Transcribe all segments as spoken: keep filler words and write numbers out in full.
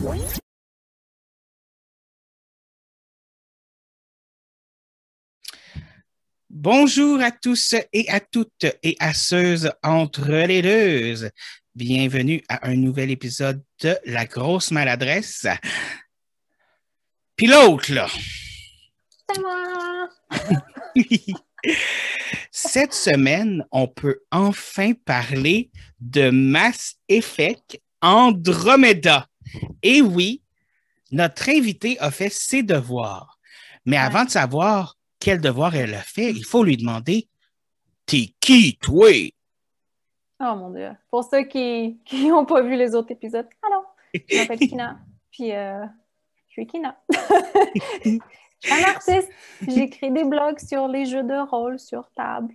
Bonjour à tous et à toutes et à ceux entre les deux. Bienvenue à un nouvel épisode de La Grosse Maladresse. Puis l'autre, là. C'est moi! Cette semaine, on peut enfin parler de Mass Effect Andromeda. Et oui, notre invité a fait ses devoirs. Mais avant Ouais. de savoir quel devoir elle a fait, il faut lui demander « T'es qui, toi? » Oh mon Dieu. Pour ceux qui n'ont pas vu les autres épisodes, allô, je m'appelle Kina. Puis, euh, je suis Kina. Je suis un artiste. J'écris des blogs sur les jeux de rôle sur table.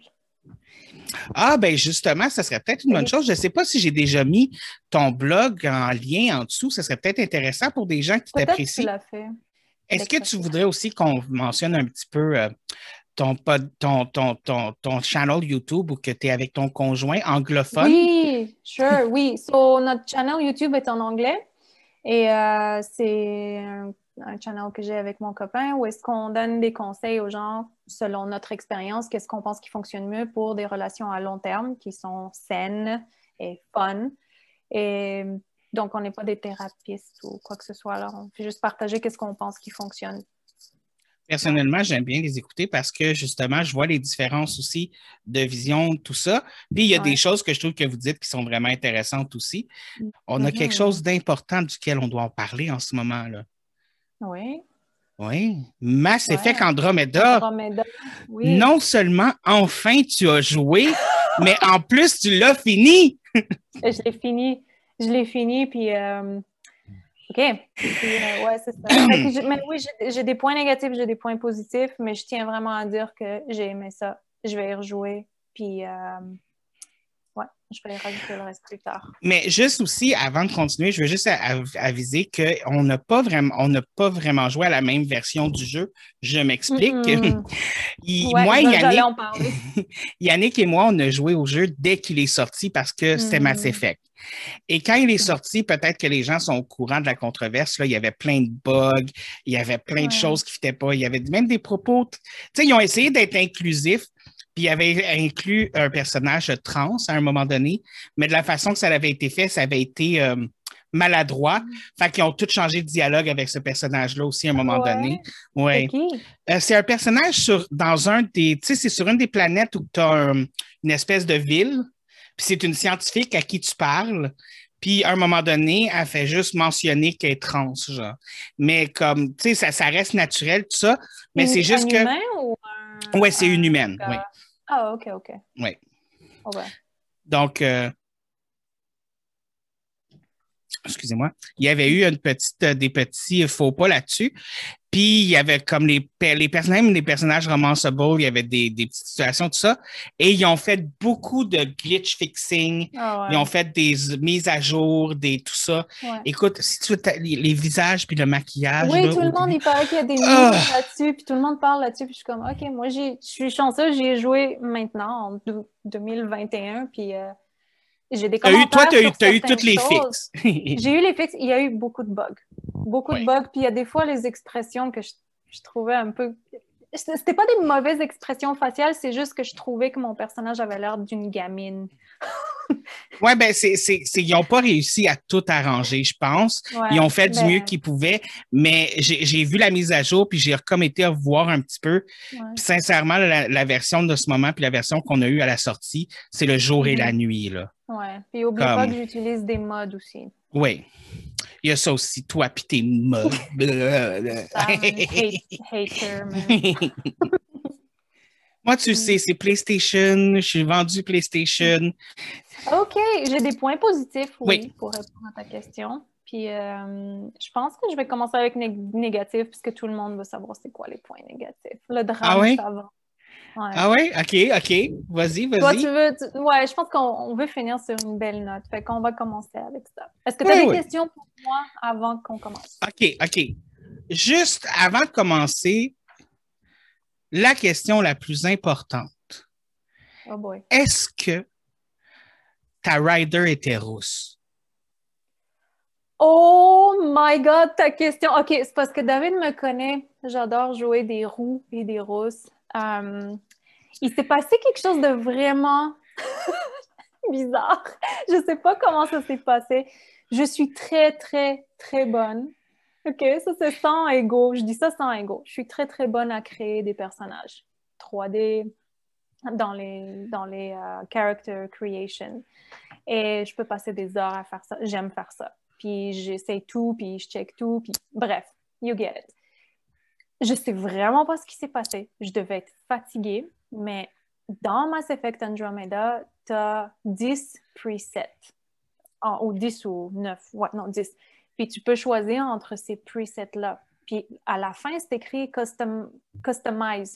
Ah, ben justement, ça serait peut-être une bonne chose. Je ne sais pas si j'ai déjà mis ton blog en lien en dessous. Ça serait peut-être intéressant pour des gens qui Peut-être que tu t'apprécient. l'as fait. Est-ce que tu voudrais aussi qu'on mentionne un petit peu euh, ton, pod- ton, ton, ton, ton channel YouTube ou que tu es avec ton conjoint anglophone? Oui, sure, oui. So, notre channel YouTube est en anglais et euh, c'est un, un channel que j'ai avec mon copain où est-ce qu'on donne des conseils aux gens selon notre expérience, qu'est-ce qu'on pense qui fonctionne mieux pour des relations à long terme qui sont saines et fun. Et donc, on n'est pas des thérapeutes ou quoi que ce soit. Là. On fait juste partager qu'est-ce qu'on pense qui fonctionne. Personnellement, j'aime bien les écouter parce que justement, je vois les différences aussi de vision, tout ça. Puis il y a Ouais. des choses que je trouve que vous dites qui sont vraiment intéressantes aussi. On a Mm-hmm. quelque chose d'important duquel on doit en parler en ce moment-là. Oui. Oui. Mass Ouais. Effect Andromeda. Andromeda, oui. Non seulement enfin tu as joué, mais en plus tu l'as fini. Je l'ai fini. Je l'ai fini, puis euh, OK. Puis, euh, ouais, c'est ça. Fait que je, mais oui, j'ai, j'ai des points négatifs, j'ai des points positifs, mais je tiens vraiment à dire que j'ai aimé ça. Je vais y rejouer, puis euh, ouais, je vais y rajouter le reste plus tard. Mais juste aussi, avant de continuer, je veux juste av- aviser qu'on n'a pas vraiment, on n'a pas vraiment joué à la même version du jeu. Je m'explique. Mm-mm. Il- Ouais, moi, je- j'allais Yannick, en parler. Yannick et moi, on a joué au jeu dès qu'il est sorti parce que c'était Mm. Mass Effect. Et quand il est sorti, peut-être que les gens sont au courant de la controverse. Là, il y avait plein de bugs, il y avait plein de Ouais. choses qui ne fitaient pas. Il y avait même des propos. Tu sais, ils ont essayé d'être inclusifs, puis ils avaient inclus un personnage trans à un moment donné, mais de la façon que ça avait été fait, ça avait été euh, maladroit. Mm. Fait qu'ils ont tous changé de dialogue avec ce personnage-là aussi à un moment Ouais. donné. Ouais. C'est qui? Euh, c'est un personnage sur, dans un des. Tu sais, c'est sur une des planètes où tu as un, une espèce de ville. Puis c'est une scientifique à qui tu parles. Puis à un moment donné, elle fait juste mentionner qu'elle est trans, genre. Mais comme, tu sais, ça, ça reste naturel, tout ça. Mais Une, c'est juste un que. humain ou un. Ouais, c'est un une humaine. gars? Oui. Ah, OK, OK. Oui. Oh, ouais. Donc, euh, excusez-moi, il y avait eu une petite, des petits faux pas là-dessus. Puis il y avait comme les, les personnages, les personnages romanceables, il y avait des, des petites situations, tout ça. Et ils ont fait beaucoup de glitch fixing. Ah, Ils ont ouais. fait des mises à jour, des tout ça. Ouais. Écoute, si tu veux les, les visages puis le maquillage. Oui, là, tout au le monde, début, il paraît qu'il y a des Ah! memes là-dessus, puis tout le monde parle là-dessus, puis je suis comme, OK, moi, j'ai- je suis chanceuse, j'y ai joué maintenant, en deux- deux mille vingt et un, puis euh, j'ai des T'as eu, toi, commentaires tu as eu, sur t'as eu certaines toutes les choses. fixes. J'ai eu les fixes, il y a eu beaucoup de bugs. Beaucoup de Ouais. bugs, puis il y a des fois les expressions que je, je trouvais un peu... C'était pas des mauvaises expressions faciales, c'est juste que je trouvais que mon personnage avait l'air d'une gamine. Oui, ben c'est, c'est, c'est, ils n'ont pas réussi à tout arranger, je pense. Ouais, Ils ont fait du ben, mieux qu'ils pouvaient, mais j'ai, j'ai vu la mise à jour, puis j'ai comme été voir un petit peu. ouais. Puis sincèrement, la, la version de ce moment, puis la version qu'on a eue à la sortie, c'est le jour et Mhm. la nuit, là. Ouais. Puis oublie Comme... pas que j'utilise des mods aussi. Oui. Il y a ça aussi, toi, puis tes modes. Ça, man, hate, hater, man. Moi, tu sais, c'est PlayStation, je suis vendu PlayStation. OK, j'ai des points positifs, oui, Oui. pour répondre à ta question. Puis, euh, je pense que je vais commencer avec né négatif, puisque tout le monde veut savoir c'est quoi les points négatifs. Le drame, Ah oui? ça va. Ouais. Ah oui? OK, OK. Vas-y, vas-y. Toi, tu veux... Tu... Ouais, je pense qu'on veut finir sur une belle note. Fait qu'on va commencer avec ça. Est-ce que tu as Oui, des oui. questions pour moi avant qu'on commence? OK, OK. Juste avant de commencer, la question la plus importante. Oh boy. Est-ce que ta rider était rousse? Oh my God, ta question. OK, c'est parce que David me connaît. J'adore jouer des roux et des roses. Um, il s'est passé quelque chose de vraiment bizarre. Je ne sais pas comment ça s'est passé. Je suis très, très, très bonne. OK, ça c'est sans ego. Je dis ça sans ego. Je suis très, très bonne à créer des personnages trois D dans les, dans les uh, character creation. Et je peux passer des heures à faire ça. J'aime faire ça. Puis j'essaie tout, puis je check tout, puis bref, you get it. Je sais vraiment pas ce qui s'est passé. Je devais être fatiguée, mais dans Mass Effect Andromeda, tu as dix presets. Oh, ou dix ou neuf, ouais, non, dix. Puis tu peux choisir entre ces presets-là. Puis à la fin, c'est écrit custom, Customize.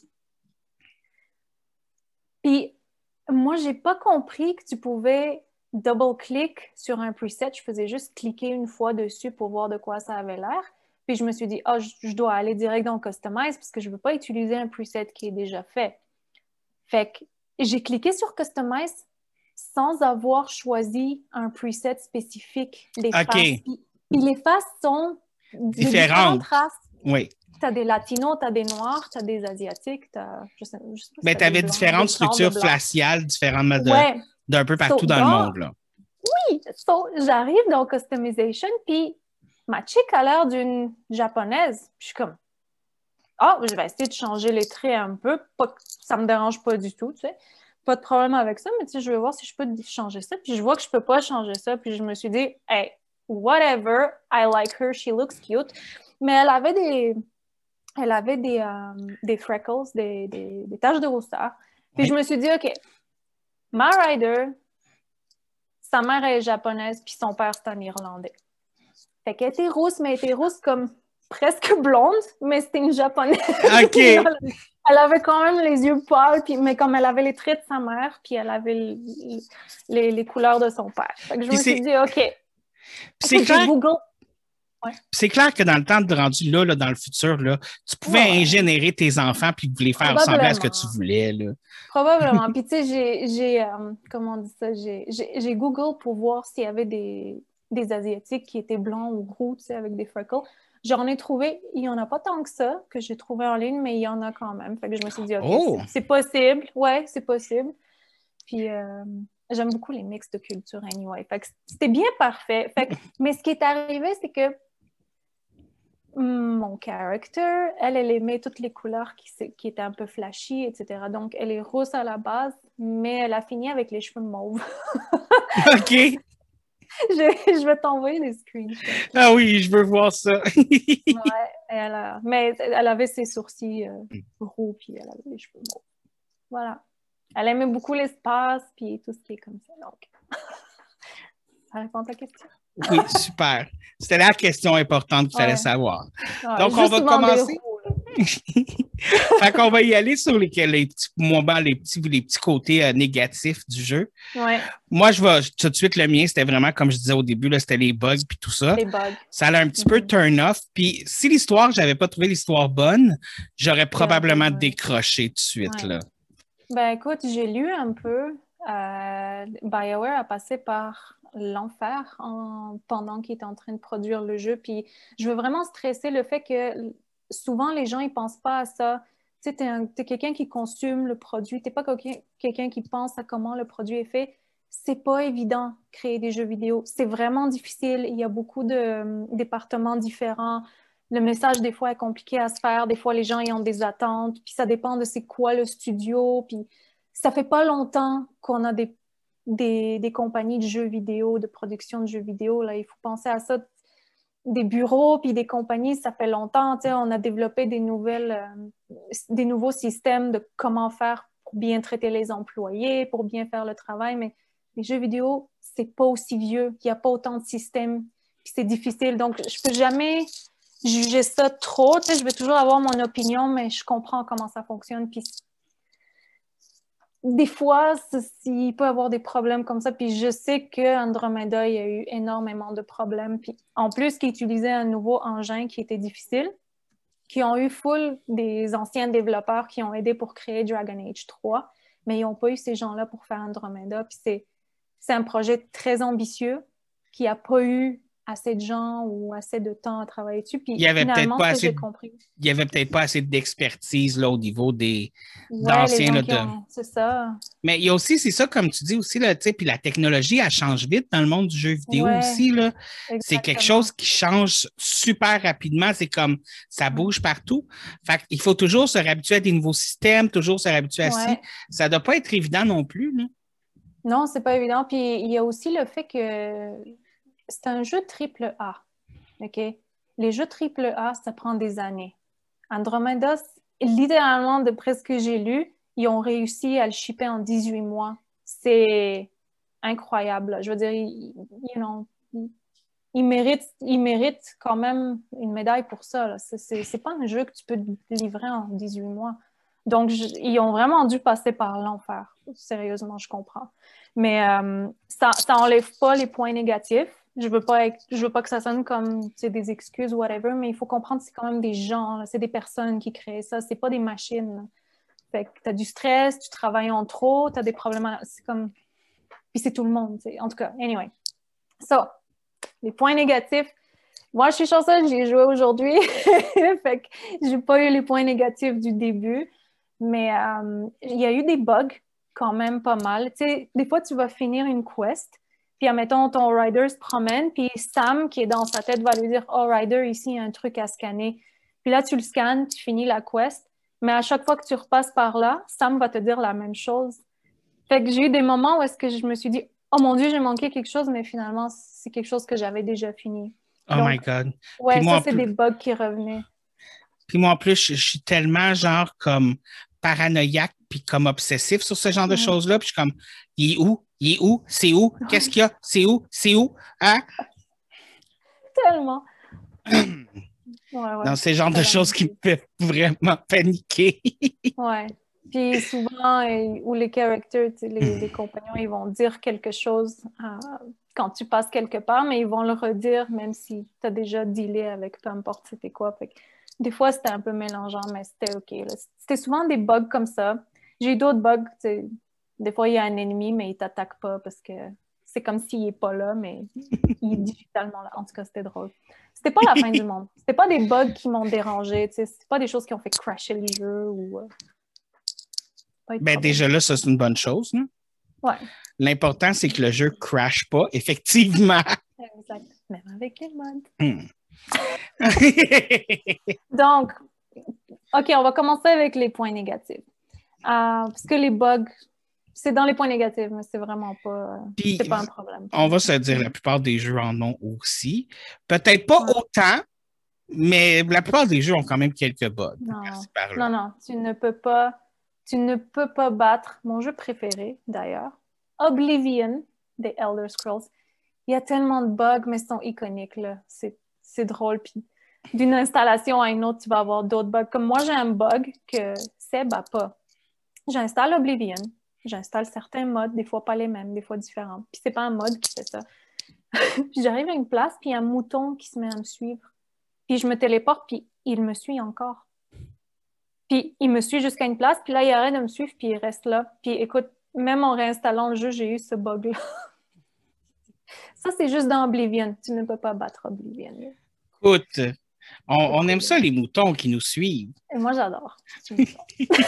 Puis moi, j'ai pas compris que tu pouvais double-click sur un preset. Je faisais juste cliquer une fois dessus pour voir de quoi ça avait l'air. Puis je me suis dit, ah, oh, je, je dois aller direct dans Customize parce que je ne veux pas utiliser un preset qui est déjà fait. Fait que j'ai cliqué sur Customize sans avoir choisi un preset spécifique. Les OK. faces. Puis, puis les faces sont différentes. De différentes races. Oui. Tu as des latinos, tu as des noirs, tu as des asiatiques, tu as... Je sais, je sais pas si ben, tu avais différentes structures faciales, différentes de, ouais. d'un peu partout so, dans, dans le monde. Là. Oui! So, j'arrive dans Customization, puis ma chick a l'air d'une japonaise. Puis je suis comme, ah, oh, je vais essayer de changer les traits un peu. Pas, ça me dérange pas du tout, tu sais. Pas de problème avec ça, mais tu sais, je vais voir si je peux changer ça. Puis je vois que je peux pas changer ça. Puis je me suis dit, hey, whatever, I like her, she looks cute. Mais elle avait des... Elle avait des, euh, des freckles, des, des, des taches de rousseur. Puis oui. Je me suis dit, OK, ma rider, sa mère est japonaise, puis son père, c'est un Irlandais. Fait qu'elle était rousse, mais elle était rousse comme presque blonde, mais c'était une japonaise. OK. Elle avait quand même les yeux pâles, puis, mais comme elle avait les traits de sa mère, puis elle avait les, les, les couleurs de son père. Fait que je puis me suis dit, OK. C'est clair. Google. Ouais. C'est clair que dans le temps de rendu là, là dans le futur, là, tu pouvais ouais. ingénierer tes enfants puis les faire ressembler à ce que tu voulais. Là. Probablement. Puis tu sais, j'ai, j'ai euh, comment on dit ça, j'ai, j'ai, j'ai Google pour voir s'il y avait des, des Asiatiques qui étaient blancs ou roux, tu sais, avec des freckles. J'en ai trouvé, il n'y en a pas tant que ça que j'ai trouvé en ligne, mais il y en a quand même. Fait que je me suis dit, OK, oh. c'est, c'est possible. Ouais, c'est possible. Puis euh, j'aime beaucoup les mix de culture anyway. Fait que c'était bien parfait. Fait que, mais ce qui est arrivé, c'est que mon character, elle, elle aimait toutes les couleurs qui, qui étaient un peu flashy, et cetera. Donc, elle est rousse à la base, mais elle a fini avec les cheveux mauves. OK. je, je vais t'envoyer des screenshots. Ah oui, je veux voir ça. ouais, elle a, mais elle avait ses sourcils euh, roux, puis elle avait les cheveux mauves. Voilà. Elle aimait beaucoup l'espace, puis tout ce qui est comme ça. Donc, ça répond à ta question. Oui, super. C'était la question importante qu'il ouais. fallait savoir. Ouais, donc, on va commencer. Fait qu'on va y aller sur les, les, petits, moments, les, petits, les petits côtés euh, négatifs du jeu. Ouais. Moi, je vais tout de suite, le mien, c'était vraiment, comme je disais au début, là, c'était les bugs puis tout ça. Les bugs. Ça a un petit mm-hmm. peu turn-off. Puis si l'histoire, je n'avais pas trouvé l'histoire bonne, j'aurais probablement ouais, ouais. décroché tout de suite. Ouais. Là. Ben écoute, j'ai lu un peu. Euh, BioWare a passé par l'enfer en, pendant qu'il est en train de produire le jeu. Puis je veux vraiment stresser le fait que souvent les gens ils pensent pas à ça. Tu sais, t'es, un, t'es quelqu'un qui consomme le produit, t'es pas quelqu'un, quelqu'un qui pense à comment le produit est fait. C'est pas évident créer des jeux vidéo. C'est vraiment difficile. Il y a beaucoup de euh, départements différents. Le message des fois est compliqué à se faire. Des fois les gens ils ont des attentes. Puis ça dépend de c'est quoi le studio. Puis ça fait pas longtemps qu'on a des Des, des compagnies de jeux vidéo, de production de jeux vidéo. Là, il faut penser à ça. Des bureaux puis des compagnies, ça fait longtemps. On a développé des, nouvelles, euh, des nouveaux systèmes de comment faire pour bien traiter les employés, pour bien faire le travail. Mais les jeux vidéo, c'est pas aussi vieux. Il n'y a pas autant de systèmes. Puis c'est difficile. Donc, je peux jamais juger ça trop. Je vais toujours avoir mon opinion, mais je comprends comment ça fonctionne. Puis des fois, il peut y avoir des problèmes comme ça. Puis je sais qu'Andromeda, il y a eu énormément de problèmes. Puis en plus, qu'ils utilisaient un nouveau engin qui était difficile, qui ont eu full des anciens développeurs qui ont aidé pour créer Dragon Age trois, mais ils n'ont pas eu ces gens-là pour faire Andromeda. Puis c'est, c'est un projet très ambitieux qui n'a pas eu assez de gens ou assez de temps à travailler dessus. Puis Il y avait peut-être finalement, pas ce que assez j'ai de, compris. il y avait peut-être pas assez d'expertise là, au niveau des Ouais, les d'anciens gens là, qui de. ont. C'est ça. Mais il y a aussi, c'est ça, comme tu dis aussi, là, tu sais, puis la technologie, elle change vite dans le monde du jeu vidéo Ouais, aussi, là. C'est quelque chose exactement. qui change super rapidement. C'est comme, ça bouge partout. Fait qu'il faut toujours se réhabituer à des nouveaux systèmes, toujours se réhabituer à ci. Ouais. Ça doit pas être évident non plus, là. Non, c'est pas évident. Puis il y a aussi le fait que c'est un jeu triple A. OK? Les jeux triple A, ça prend des années. Andromeda, littéralement, d'après ce que j'ai lu, ils ont réussi à le shipper en dix-huit mois. C'est incroyable. Je veux dire, ils, you know, ils méritent, ils méritent quand même une médaille pour ça. C'est, c'est pas un jeu que tu peux livrer en dix-huit mois. Donc, je, ils ont vraiment dû passer par l'enfer. Sérieusement, je comprends. Mais euh, ça, ça enlève pas les points négatifs. Je veux pas être, je veux pas que ça sonne comme des excuses ou whatever, mais il faut comprendre que c'est quand même des gens, c'est des personnes qui créent ça, c'est pas des machines. Là. Fait que t'as du stress, tu travailles en trop, t'as des problèmes, c'est comme... Puis c'est tout le monde, t'sais. En tout cas, anyway. So, les points négatifs, moi, je suis chanceuse, j'ai joué aujourd'hui, fait que j'ai pas eu les points négatifs du début, mais euh, il y a eu des bugs quand même pas mal. Tu sais, des fois, tu vas finir une quest, puis admettons, ton rider se promène, puis Sam, qui est dans sa tête, va lui dire « Oh, rider, ici, il y a un truc à scanner. » Puis là, tu le scannes, tu finis la quest, mais à chaque fois que tu repasses par là, Sam va te dire la même chose. Fait que j'ai eu des moments où est-ce que je me suis dit « Oh mon Dieu, j'ai manqué quelque chose », mais finalement, c'est quelque chose que j'avais déjà fini. Oh my Donc, God. Puis ouais, moi, ça, en c'est plus, des bugs qui revenaient. puis moi, en plus, je, je suis tellement genre comme paranoïaque puis comme obsessif sur ce genre de Mhm. choses-là. Puis je suis comme, il est où? Il est où? C'est où? Qu'est-ce qu'il y a? C'est où? C'est où? Hein? Tellement. Ouais, ouais. Non, c'est le genre Pas de la même choses qui me chose. fait vraiment paniquer. Ouais. Puis souvent, et- où les characters, tu sais, les, les compagnons, ils vont dire quelque chose euh, quand tu passes quelque part, mais ils vont le redire même si tu as déjà dealé avec peu importe c'était quoi. Fait que des fois, c'était un peu mélangeant, mais c'était OK. Là. C'était souvent des bugs comme ça. J'ai eu d'autres bugs, tu sais. Des fois, il y a un ennemi, mais il t'attaque pas parce que c'est comme s'il n'est pas là, mais il est digitalement là. En tout cas, c'était drôle. C'était pas la fin du monde. C'était pas des bugs qui m'ont dérangé, tu sais. C'était pas des choses qui ont fait crasher le jeu ou euh, pas de Ben problème. déjà là, ça, c'est une bonne chose, hein. Ouais, L'important, c'est que le jeu ne crash pas, effectivement. exact. Même avec les mods. Hmm. Donc, OK, on va commencer avec les points négatifs. Euh, parce que les bugs, c'est dans les points négatifs, mais c'est vraiment pas, Puis, c'est pas un problème pour on va moi. se dire, la plupart des jeux en ont aussi. Peut-être pas Ouais. autant, mais la plupart des jeux ont quand même quelques bugs par-ci Non, par-là. non, non, tu ne peux pas, tu ne peux pas battre mon jeu préféré, d'ailleurs, Oblivion, des Elder Scrolls. Il y a tellement de bugs, mais ils sont iconiques, là. C'est, c'est drôle. Puis d'une installation à une autre, tu vas avoir d'autres bugs. Comme moi, j'ai un bug que Seb n'a pas. J'installe Oblivion, j'installe certains modes, des fois pas les mêmes, des fois différents. Puis c'est pas un mode qui fait ça. Puis j'arrive à une place, puis il y a un mouton qui se met à me suivre. Puis je me téléporte, puis il me suit encore. Puis il me suit jusqu'à une place, puis là, il arrête de me suivre, puis il reste là. Puis écoute, même en réinstallant le jeu, j'ai eu ce bug-là. Ça, c'est juste dans Oblivion. Tu ne peux pas battre Oblivion. Écoute, on, C'est on aime cool. ça, les moutons qui nous suivent. Et moi, j'adore. C'est une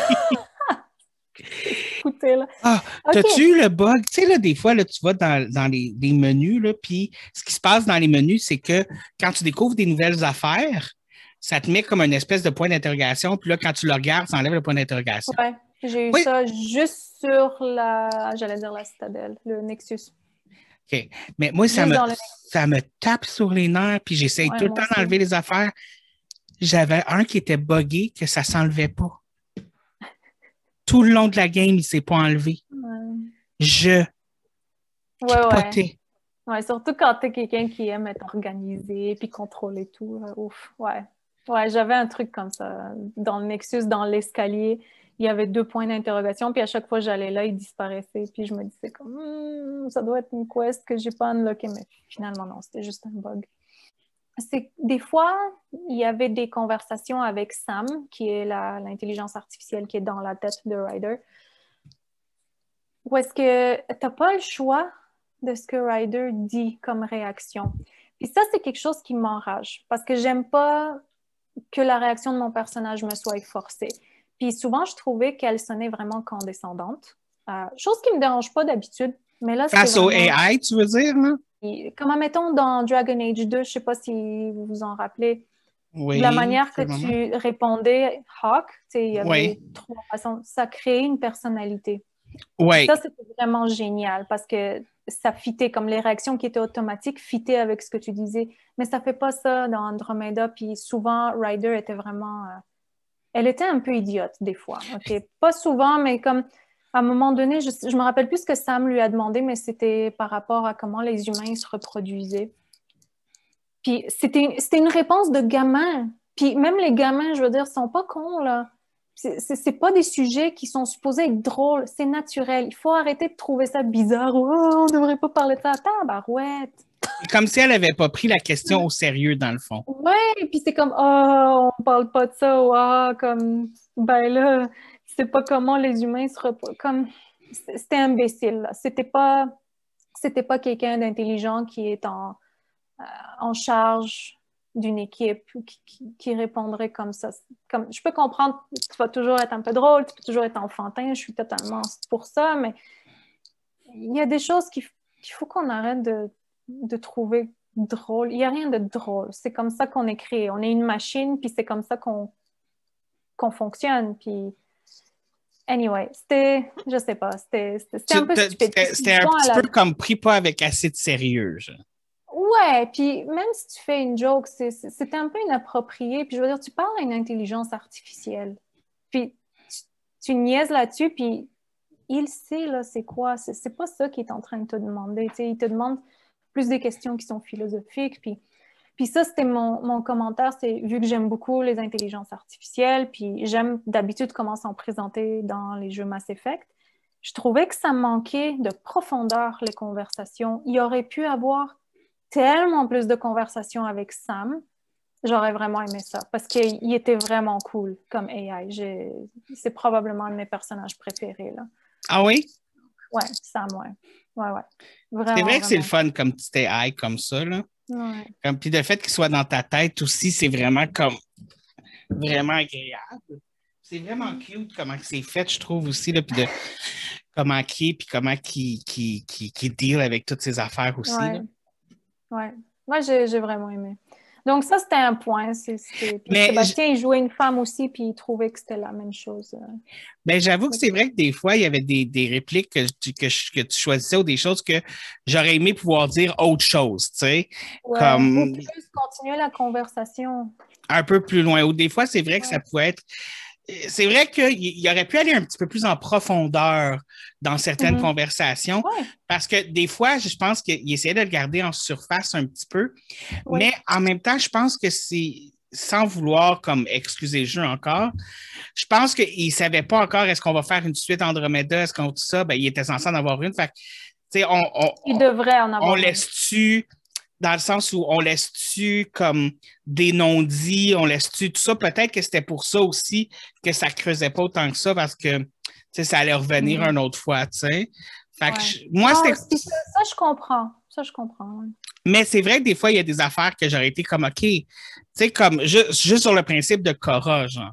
Écoutez, là. Ah, OK. t'as-tu eu le bug? Tu sais, là, des fois, là, tu vas dans, dans les, les menus, là, puis ce qui se passe dans les menus, c'est que quand tu découvres des nouvelles affaires, ça te met comme une espèce de point d'interrogation, puis là, quand tu le regardes, ça enlève le point d'interrogation. Ouais, j'ai eu Oui, ça juste sur la, j'allais dire la citadelle, le Nexus. OK. Mais moi, ça Juste me, dans le ça me tape sur les nerfs, puis j'essaye Ouais, tout le moi temps aussi. d'enlever les affaires. J'avais un qui était buggé, que ça s'enlevait pas. Tout le long de la game, il s'est pas enlevé. Ouais, Je ouais. Ouais, capotais. ouais, surtout quand t'es quelqu'un qui aime être organisé puis contrôler tout. là. Ouf, ouais. Ouais, j'avais un truc comme ça. Dans le Nexus, dans l'escalier, il y avait deux points d'interrogation, puis à chaque fois que j'allais là, il disparaissait. Puis je me disais comme, Hmm, ça doit être une quest que j'ai pas unlocké, mais finalement, non, c'était juste un bug. C'est des fois, il y avait des conversations avec Sam, qui est la- l'intelligence artificielle qui est dans la tête de Ryder, où est-ce que tu n'as pas le choix de ce que Ryder dit comme réaction. Et ça, c'est quelque chose qui m'enrage parce que j'aime pas que la réaction de mon personnage me soit forcée. Puis souvent, je trouvais qu'elle sonnait vraiment condescendante. Euh, chose qui me dérange pas d'habitude, mais là, c'était Face au vraiment... A I, tu veux dire, là? Comme, admettons, dans Dragon Age deux, je sais pas si vous vous en rappelez, Oui. de la manière que c'est le moment. tu répondais Hawk, il y avait Oui. trois façons. Ça créait une personnalité. Oui. Ça, c'était vraiment génial parce que ça fitait, comme les réactions qui étaient automatiques fitaient avec ce que tu disais. Mais ça fait pas ça dans Andromeda. Puis souvent, Ryder était vraiment... Euh, elle était un peu idiote des fois. OK? Pas souvent, mais comme à un moment donné, je, je me rappelle plus ce que Sam lui a demandé, mais c'était par rapport à comment les humains se reproduisaient. Puis c'était, c'était une réponse de gamin. Puis même les gamins, je veux dire, sont pas cons, là. C'est, c'est, c'est pas des sujets qui sont supposés être drôles. C'est naturel. Il faut arrêter de trouver ça bizarre. Oh, on devrait pas parler de ça. Tabarouette. Comme si elle n'avait pas pris la question au sérieux, dans le fond. Ouais, puis c'est comme, oh, on parle pas de ça. Oh, ah, comme, ben là, c'est pas comment les humains se reproduisent. Comme, c'était imbécile, là. C'était pas, c'était pas quelqu'un d'intelligent qui est en, euh, en charge d'une équipe qui, qui, qui répondrait comme ça. Comme, je peux comprendre, tu vas toujours être un peu drôle, tu peux toujours être enfantin, je suis totalement pour ça, mais il y a des choses qu'il, qu'il faut qu'on arrête de, de trouver drôle. Il n'y a rien de drôle. C'est comme ça qu'on est créé. On est une machine, puis c'est comme ça qu'on, qu'on fonctionne. Puis, anyway, c'était, je sais pas, c'était, c'était, c'était un peu stupide. C'était, c'était un petit peu comme pris pas avec assez de sérieux, genre. Ouais, puis même si tu fais une joke, c'est, c'est, c'était un peu inapproprié. Puis je veux dire, tu parles à une intelligence artificielle. Puis tu, tu niaises là-dessus, puis il sait, là, c'est quoi. C'est, c'est pas ça qu'il est en train de te demander. Tu sais, il te demande plus des questions qui sont philosophiques. Puis, puis ça, c'était mon, mon commentaire. C'est vu que j'aime beaucoup les intelligences artificielles, puis j'aime d'habitude comment s'en présenter dans les jeux Mass Effect, je trouvais que ça manquait de profondeur, les conversations. Il aurait pu avoir tellement plus de conversations avec Sam. J'aurais vraiment aimé ça parce qu'il était vraiment cool comme A I. J'ai... C'est probablement un de mes personnages préférés, là. Ah oui? Ouais, Sam, ouais. Ouais, ouais. Vraiment, c'est vrai que vraiment. c'est le fun comme petit A I comme ça, là. Ouais. Comme, puis le fait qu'il soit dans ta tête aussi, c'est vraiment comme vraiment agréable. C'est vraiment cute comment c'est fait, je trouve aussi, là, puis de comment qui est, puis comment qui, qui, qui, qui deal avec toutes ces affaires aussi. Ouais. Là. Ouais. Moi, j'ai, j'ai vraiment aimé. Donc, ça, c'était un point. C'est, c'est... Puis Mais Sébastien, il jouait une femme aussi, puis il trouvait que c'était la même chose. Ben, j'avoue que c'est vrai que des fois, il y avait des, des répliques que tu, que, je- que tu choisissais ou des choses que j'aurais aimé pouvoir dire autre chose, tu sais, Ouais. comme Ou plus continuer la conversation. un peu plus loin. Ou des fois, c'est vrai que Ouais. ça pouvait être... C'est vrai qu'il aurait pu aller un petit peu plus en profondeur dans certaines Mm-hmm. conversations, Ouais. parce que des fois, je pense qu'il essayait de le garder en surface un petit peu, Oui. mais en même temps, je pense que c'est, sans vouloir comme excuser le jeu encore, je pense qu'il ne savait pas encore est-ce qu'on va faire une suite Andromeda, est-ce qu'on tout ça, ben, il était censé en avoir une. Fait que, tu sais, on, on, Il devrait en avoir on une. laisse-tu, dans le sens où on laisse-tu comme des non-dits, on laisse-tu tout ça. Peut-être que c'était pour ça aussi que ça ne creusait pas autant que ça, parce que ça allait revenir Mm-hmm. une autre fois, tu sais. Fait que Ouais. je, moi, non, c'était... ça, ça, je comprends. Ça, je comprends. Ouais. Mais c'est vrai que des fois, il y a des affaires que j'aurais été comme, OK, tu sais, comme juste, juste sur le principe de Cora, genre.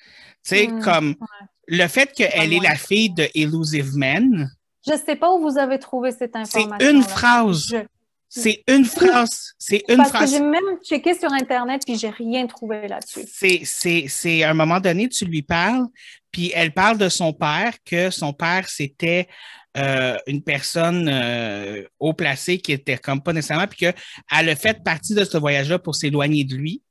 Tu sais, Mm. comme Ouais. le fait qu'elle est la fille de Elusive Man. Je ne sais pas où vous avez trouvé cette information. C'est une phrase. Je... C'est une phrase. C'est une Parce phrase. que j'ai même checké sur Internet puis j'ai rien trouvé là-dessus. C'est, c'est, c'est à un moment donné, tu lui parles, puis elle parle de son père, que son père, c'était euh, une personne euh, haut placée qui était comme pas nécessairement, puis qu'elle a fait partie de ce voyage-là pour s'éloigner de lui.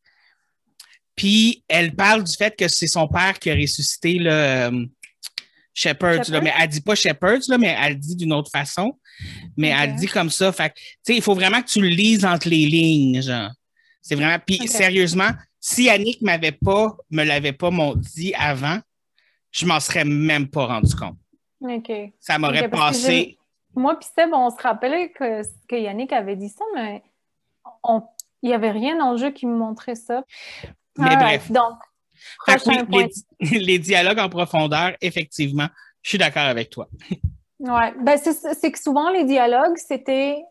Puis elle parle du fait que c'est son père qui a ressuscité le euh, Shepard, là, mais elle dit pas Shepard, là, mais elle dit d'une autre façon. Mais okay. Elle dit comme ça. Fait tu sais, il faut vraiment que tu le lises entre les lignes, genre. C'est vraiment. Puis okay. Sérieusement, si Yannick m'avait pas, me l'avait pas dit avant, je m'en serais même pas rendu compte. OK. Ça m'aurait okay, passé. Moi puis Seb, on se rappelait que, que Yannick avait dit ça, mais on... il n'y avait rien dans le jeu qui me montrait ça. Mais All bref. Right, donc, oui, point. Les, les dialogues en profondeur, effectivement, je suis d'accord avec toi. Oui, ben c'est, c'est que souvent les dialogues, c'était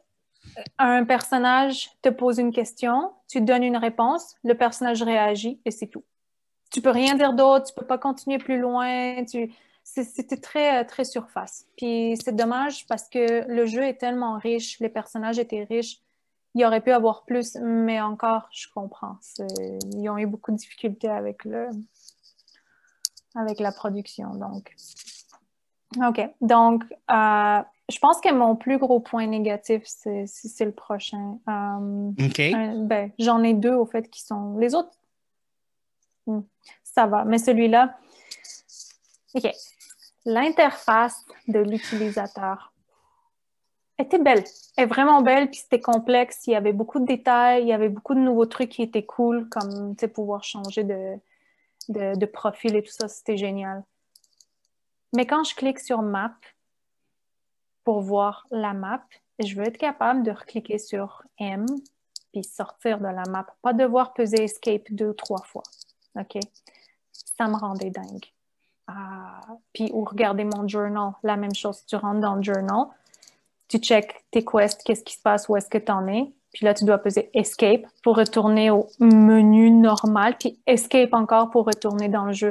un personnage te pose une question, tu donnes une réponse, le personnage réagit et c'est tout. Tu peux rien dire d'autre, tu peux pas continuer plus loin, tu... c'était très, très surface. Puis c'est dommage parce que le jeu est tellement riche, les personnages étaient riches, il y aurait pu avoir plus, mais encore, je comprends. C'est... Ils ont eu beaucoup de difficultés avec le... avec la production, donc... OK. Donc, euh, je pense que mon plus gros point négatif, c'est, c'est le prochain. Euh, OK. un, ben, j'en ai deux, au fait, qui sont... Les autres, hmm, ça va. Mais celui-là, OK. L'interface de l'utilisateur était belle. Elle est vraiment belle, puis c'était complexe. Il y avait beaucoup de détails, il y avait beaucoup de nouveaux trucs qui étaient cool, comme, tu sais, pouvoir changer de, de, de profil et tout ça, c'était génial. Mais quand je clique sur Map pour voir la map, je veux être capable de recliquer sur M puis sortir de la map. Pas devoir peser Escape deux ou trois fois. OK? Ça me rendait dingue. Ah, puis, ou regarder mon journal. La même chose, tu rentres dans le journal, tu check tes quests, qu'est-ce qui se passe, où est-ce que tu en es. Puis là, tu dois peser Escape pour retourner au menu normal, puis Escape encore pour retourner dans le jeu.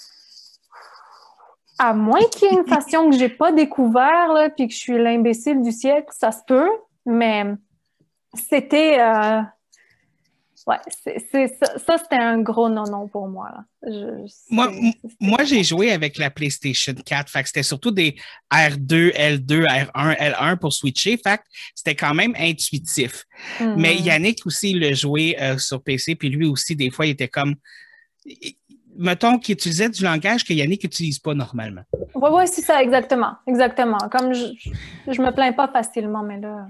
À moins qu'il y ait une façon que j'ai pas découvert, là, puis que je suis l'imbécile du siècle, ça se peut, mais c'était... Euh... Ouais, c'est, c'est, ça, ça c'était un gros non-non pour moi. Là. Je, moi, moi j'ai joué avec la PlayStation quatre, fait que c'était surtout des R deux, L deux, R un, L un pour switcher, fait que c'était quand même intuitif. Mm-hmm. Mais Yannick aussi l'a joué euh, sur P C, puis lui aussi, des fois, il était comme... Mettons qu'il utilisait du langage que Yannick n'utilise pas normalement. Oui, oui, c'est ça, exactement. Exactement. Comme je, je me plains pas facilement, mais là...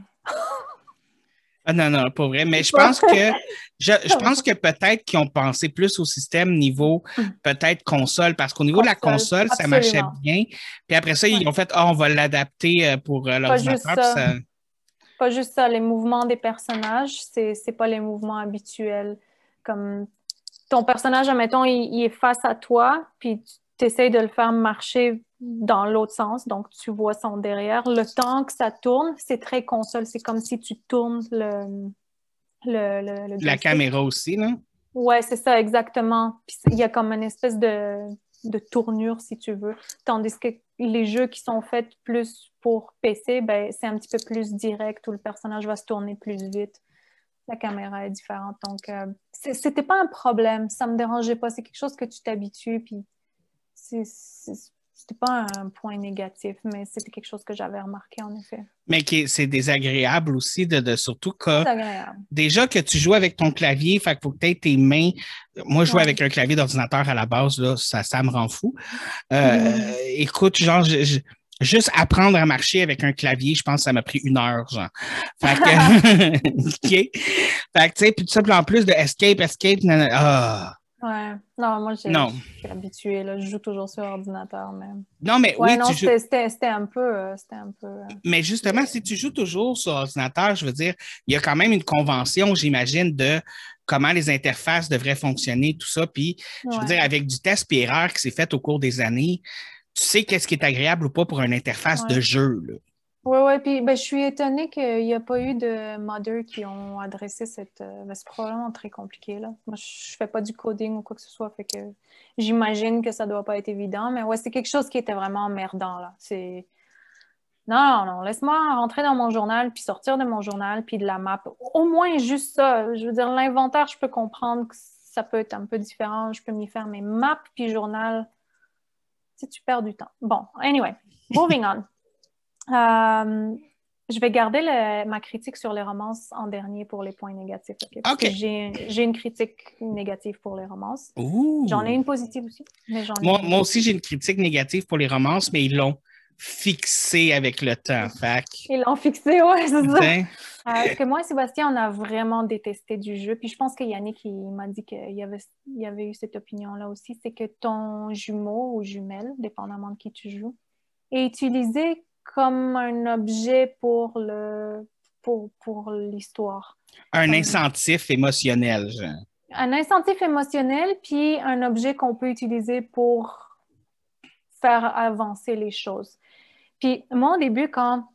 Ah non, non, pas vrai. Mais je pense que je, je pense que peut-être qu'ils ont pensé plus au système niveau peut-être console, parce qu'au niveau console, de la console, absolument. Ça marchait bien. Puis après ça, ouais. Ils ont fait Ah, oh, on va l'adapter pour euh, l'ordinateur. Pas juste ça. ça... Pas juste ça, les mouvements des personnages, c'est, c'est pas les mouvements habituels. Comme ton personnage, admettons, il, il est face à toi, puis tu essaies de le faire marcher dans l'autre sens, donc tu vois son derrière. Le temps que ça tourne, c'est très console. C'est comme si tu tournes le... le, le, le La caméra aussi, là? Oui, c'est ça, exactement. Puis il y a comme une espèce de, de tournure, si tu veux. Tandis que les jeux qui sont faits plus pour P C, ben, c'est un petit peu plus direct, où le personnage va se tourner plus vite. La caméra est différente. Donc, euh, c'est, c'était pas un problème. Ça me dérangeait pas. C'est quelque chose que tu t'habitues, puis c'est, c'est, c'était pas un point négatif, mais c'était quelque chose que j'avais remarqué, en effet. Mais qui, c'est désagréable aussi, de, de surtout que déjà que tu joues avec ton clavier, fait qu'il faut que tu aies tes mains. Moi, je joue ouais. avec un clavier d'ordinateur à la base, là, ça, ça me rend fou. Euh, mmh. Écoute, genre, je, je, juste apprendre à marcher avec un clavier, je pense que ça m'a pris une heure, genre. Fait que, OK. Fait que, tu sais, puis tout ça, puis en plus de escape, escape, ah. Ouais, non, moi, j'ai, non. je suis habituée, là. Je joue toujours sur ordinateur, mais... Non, mais ouais, oui, non, tu c'était, joues... c'était, c'était un peu... Euh, c'était un peu euh... Mais justement, si tu joues toujours sur ordinateur, je veux dire, il y a quand même une convention, j'imagine, de comment les interfaces devraient fonctionner, tout ça, puis ouais. je veux dire, avec du test et erreur qui s'est fait au cours des années, tu sais qu'est-ce qui est agréable ou pas pour une interface ouais. de jeu, là. Oui, oui, puis ben, je suis étonnée qu'il n'y a pas eu de modders qui ont adressé cette... Euh, ben, c'est probablement très compliqué, là. Moi, je ne fais pas du coding ou quoi que ce soit, fait que j'imagine que ça ne doit pas être évident, mais ouais, c'est quelque chose qui était vraiment emmerdant, là. C'est... Non, non, non, laisse-moi rentrer dans mon journal, puis sortir de mon journal, puis de la map. Au moins juste ça. Je veux dire, l'inventaire, je peux comprendre que ça peut être un peu différent, je peux m'y faire, mais map puis journal, si tu perds du temps. Bon, anyway, moving on. Euh, je vais garder le, ma critique sur les romances en dernier pour les points négatifs. Okay? Parce okay. que j'ai, j'ai une critique négative pour les romances. Ooh. J'en ai une positive aussi. Mais j'en ai moi, une... moi aussi, j'ai une critique négative pour les romances, mais ils l'ont fixé avec le temps. Fait. Ils l'ont fixé, oui, c'est ça. Ben... Euh, que moi et Sébastien, on a vraiment détesté du jeu. Puis je pense que Yannick, il m'a dit qu'il y avait, il y avait eu cette opinion-là aussi. C'est que ton jumeau ou jumelle, dépendamment de qui tu joues, est utilisé comme un objet pour le pour, pour l'histoire. Un comme... incentif émotionnel, genre. Un incentif émotionnel, puis un objet qu'on peut utiliser pour faire avancer les choses. Puis moi, au début, quand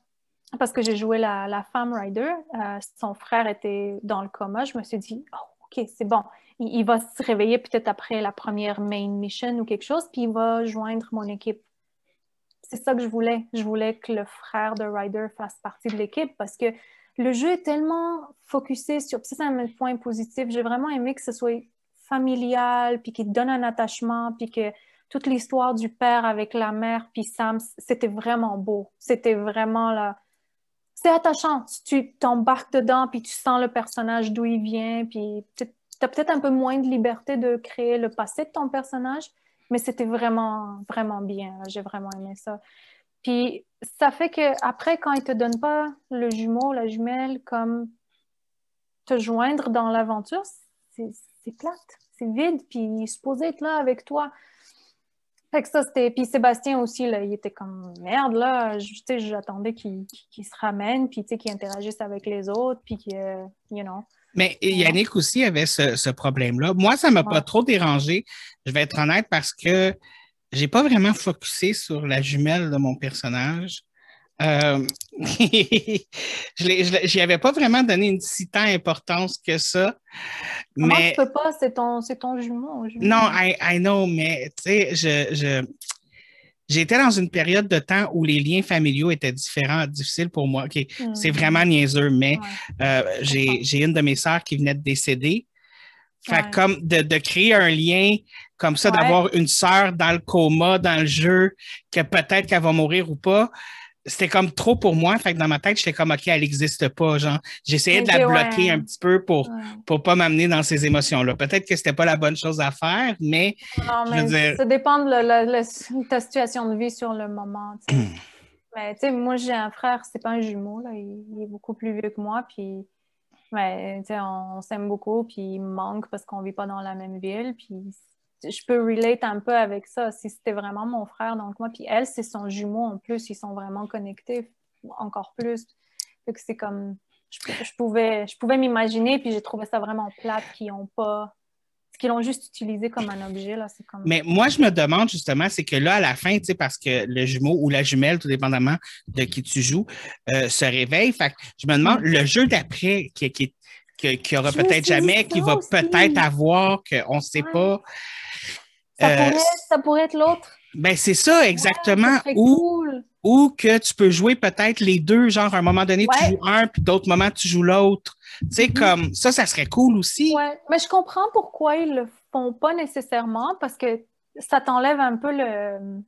parce que j'ai joué la, la femme rider. Euh, son frère était dans le coma. Je me suis dit, oh, OK, c'est bon. Il, il va se réveiller peut-être après la première main mission ou quelque chose, puis il va joindre mon équipe. C'est ça que je voulais. Je voulais que le frère de Ryder fasse partie de l'équipe parce que le jeu est tellement focusé sur... Ça, c'est un point positif. J'ai vraiment aimé que ce soit familial, puis qu'il donne un attachement, puis que toute l'histoire du père avec la mère, puis Sam, c'était vraiment beau. C'était vraiment là... C'est attachant. Tu t'embarques dedans, puis tu sens le personnage d'où il vient, puis tu as peut-être un peu moins de liberté de créer le passé de ton personnage, mais c'était vraiment, vraiment bien. J'ai vraiment aimé ça. Puis ça fait qu'après, quand ils ne te donnent pas le jumeau, la jumelle, comme te joindre dans l'aventure, c'est, c'est plate, c'est vide, puis il est supposé être là avec toi. Fait que ça, c'était... Puis Sébastien aussi, là, il était comme « Merde, là, tu sais, j'attendais qu'il, qu'il se ramène, puis tu sais, qu'il interagisse avec les autres, puis qu'il, you know... » Mais Yannick aussi avait ce, ce problème-là. Moi, ça ne m'a ouais. pas trop dérangé, je vais être honnête, parce que j'ai pas vraiment focusé sur la jumelle de mon personnage. Euh, je n'y avais pas vraiment donné une si tant importance que ça. Comment mais... tu peux pas? C'est ton, c'est ton jumeau, jumeau. Non, I, I know, mais tu sais, je, je, j'étais dans une période de temps où les liens familiaux étaient différents, difficiles pour moi. Okay, mm. C'est vraiment niaiseux, mais ouais. euh, j'ai, j'ai une de mes sœurs qui venait de décéder. Fait ouais. comme de, de créer un lien comme ça, ouais. d'avoir une sœur dans le coma, dans le jeu, que peut-être qu'elle va mourir ou pas, c'était comme trop pour moi. Fait que dans ma tête, j'étais comme, OK, elle n'existe pas. Genre, j'essayais okay, de la bloquer ouais. un petit peu pour ouais. pour pas m'amener dans ces émotions-là. Peut-être que c'était pas la bonne chose à faire, mais, non, mais je veux dire... ça dépend de la, la, la, ta situation de vie sur le moment. Mais tu sais, moi, j'ai un frère, c'est pas un jumeau, là. Il, il est beaucoup plus vieux que moi, puis mais, on, on s'aime beaucoup, puis il me manque parce qu'on vit pas dans la même ville, puis je peux relate un peu avec ça, si c'était vraiment mon frère, donc moi, puis elle, c'est son jumeau en plus, ils sont vraiment connectés encore plus, fait que c'est comme, je, je pouvais, je pouvais m'imaginer, puis j'ai trouvé ça vraiment plate qu'ils ont pas, qu'ils l'ont juste utilisé comme un objet, là, c'est comme... Mais moi, je me demande justement, c'est que là, à la fin, tu sais, parce que le jumeau ou la jumelle, tout dépendamment de qui tu joues, euh, se réveille, fait que je me demande, mm. le jeu d'après, qui, qui, qui, qui aura je peut-être jamais, qui va aussi. peut-être avoir, qu'on ne sait ouais. pas... Ça, euh, pourrait, ça pourrait être l'autre. Ben, c'est ça, exactement. Ouais, ça ou, cool. ou que tu peux jouer peut-être les deux, genre à un moment donné, ouais. tu joues un, puis d'autres moments, tu joues l'autre. Tu sais, mm-hmm. comme ça, ça serait cool aussi. Ouais, mais je comprends pourquoi ils le font pas nécessairement, parce que ça t'enlève un peu le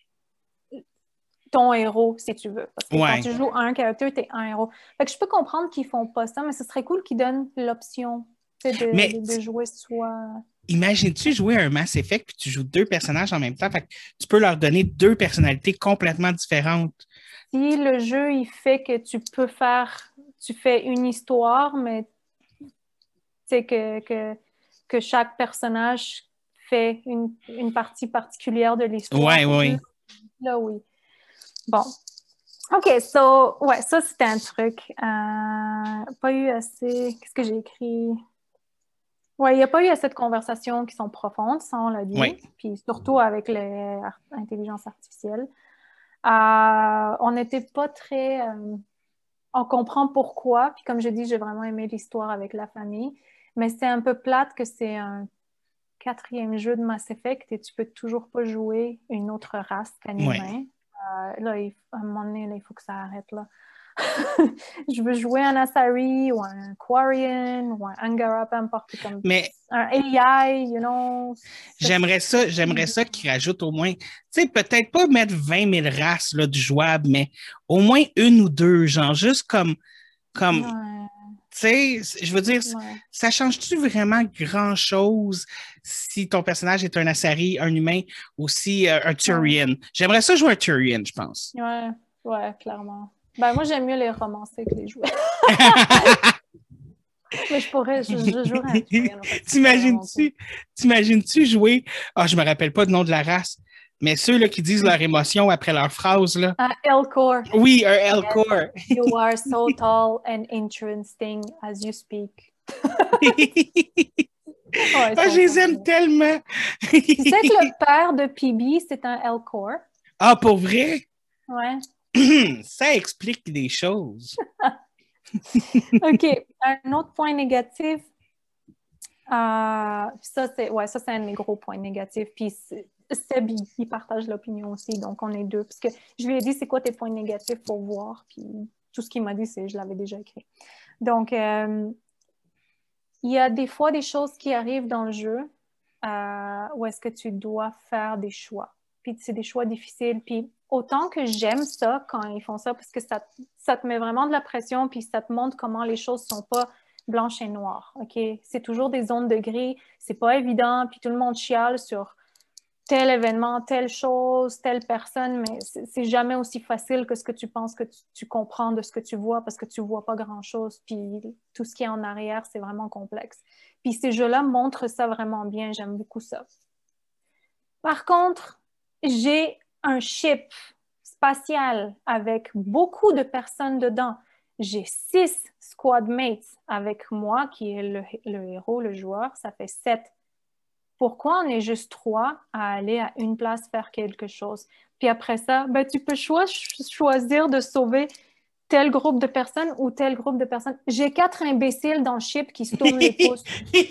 ton héros, si tu veux. Parce que ouais. quand tu joues un caractère, t'es un héros. Fait que je peux comprendre qu'ils font pas ça, mais ce serait cool qu'ils donnent l'option de, mais de, de jouer soit... Imagines-tu jouer un Mass Effect puis tu joues deux personnages en même temps? Fait que tu peux leur donner deux personnalités complètement différentes. Si le jeu, il fait que tu peux faire... Tu fais une histoire, mais c'est que, que, que chaque personnage fait une, une partie particulière de l'histoire. Oui, oui. Là, oui. Bon. OK, so, ouais, ça, c'était un truc. Euh, pas eu assez... Qu'est-ce que j'ai écrit? Oui, il n'y a pas eu assez de conversations qui sont profondes, ça, on l'a dit. Oui. Puis surtout avec l'intelligence artificielle. Euh, on n'était pas très... Euh, on comprend pourquoi. Puis comme je dis, j'ai vraiment aimé l'histoire avec la famille. Mais c'est un peu plate que c'est un quatrième jeu de Mass Effect et tu peux toujours pas jouer une autre race qu'un humain. Oui. Euh, là, il, à un moment donné, là, il faut que ça arrête, là. Je veux jouer un Asari ou un Quarian ou un Angara, peu importe, comme mais un A I, you know. J'aimerais ça, j'aimerais ça qu'ils rajoutent au moins, tu sais, peut-être pas mettre vingt mille races là, du jouable, mais au moins une ou deux, genre, juste comme, comme ouais. tu sais, je veux dire, ouais. ça change-tu vraiment grand-chose si ton personnage est un Asari, un humain, ou si euh, un Turian? Ouais. J'aimerais ça jouer un Turian, je pense. Ouais, ouais, clairement. Ben, moi, j'aime mieux les romancer que les jouer. Mais je pourrais, je, je jouerais un Turian. T'imagines-tu, t'imagines-tu jouer... Ah, oh, je me rappelle pas le nom de la race, mais ceux là, qui disent leurs émotions après leur phrase, là. Un Elcor. Oui, un Elcor. Yes. You are so tall and interesting as you speak. Oh, oh, je les aime tellement. Tu sais que le père de P B, c'est un Elcor. Ah, pour vrai? Ouais. Ça explique des choses. OK. Un autre point négatif, euh, ça, c'est ouais, ça, c'est un de mes gros points négatifs. Puis Seb, il, il partage l'opinion aussi, donc on est deux. Parce que je lui ai dit, c'est quoi tes points négatifs pour voir? Puis tout ce qu'il m'a dit, c'est je l'avais déjà écrit. Donc, euh, il y a des fois des choses qui arrivent dans le jeu euh, où est-ce que tu dois faire des choix. Puis c'est des choix difficiles. Puis autant que j'aime ça quand ils font ça, parce que ça, ça te met vraiment de la pression, puis ça te montre comment les choses sont pas blanches et noires. OK? C'est toujours des zones de gris, c'est pas évident, puis tout le monde chiale sur tel événement, telle chose, telle personne, mais c'est jamais aussi facile que ce que tu penses que tu, tu comprends de ce que tu vois, parce que tu vois pas grand-chose, puis tout ce qui est en arrière, c'est vraiment complexe. Puis ces jeux-là montrent ça vraiment bien, j'aime beaucoup ça. Par contre, j'ai un ship spatial avec beaucoup de personnes dedans. J'ai six squad mates avec moi, qui est le, le héros, le joueur, ça fait sept. Pourquoi on est juste trois à aller à une place faire quelque chose? Puis après ça, ben, tu peux cho choisir de sauver tel groupe de personnes ou tel groupe de personnes. J'ai quatre imbéciles dans le ship qui se tournent les pouces.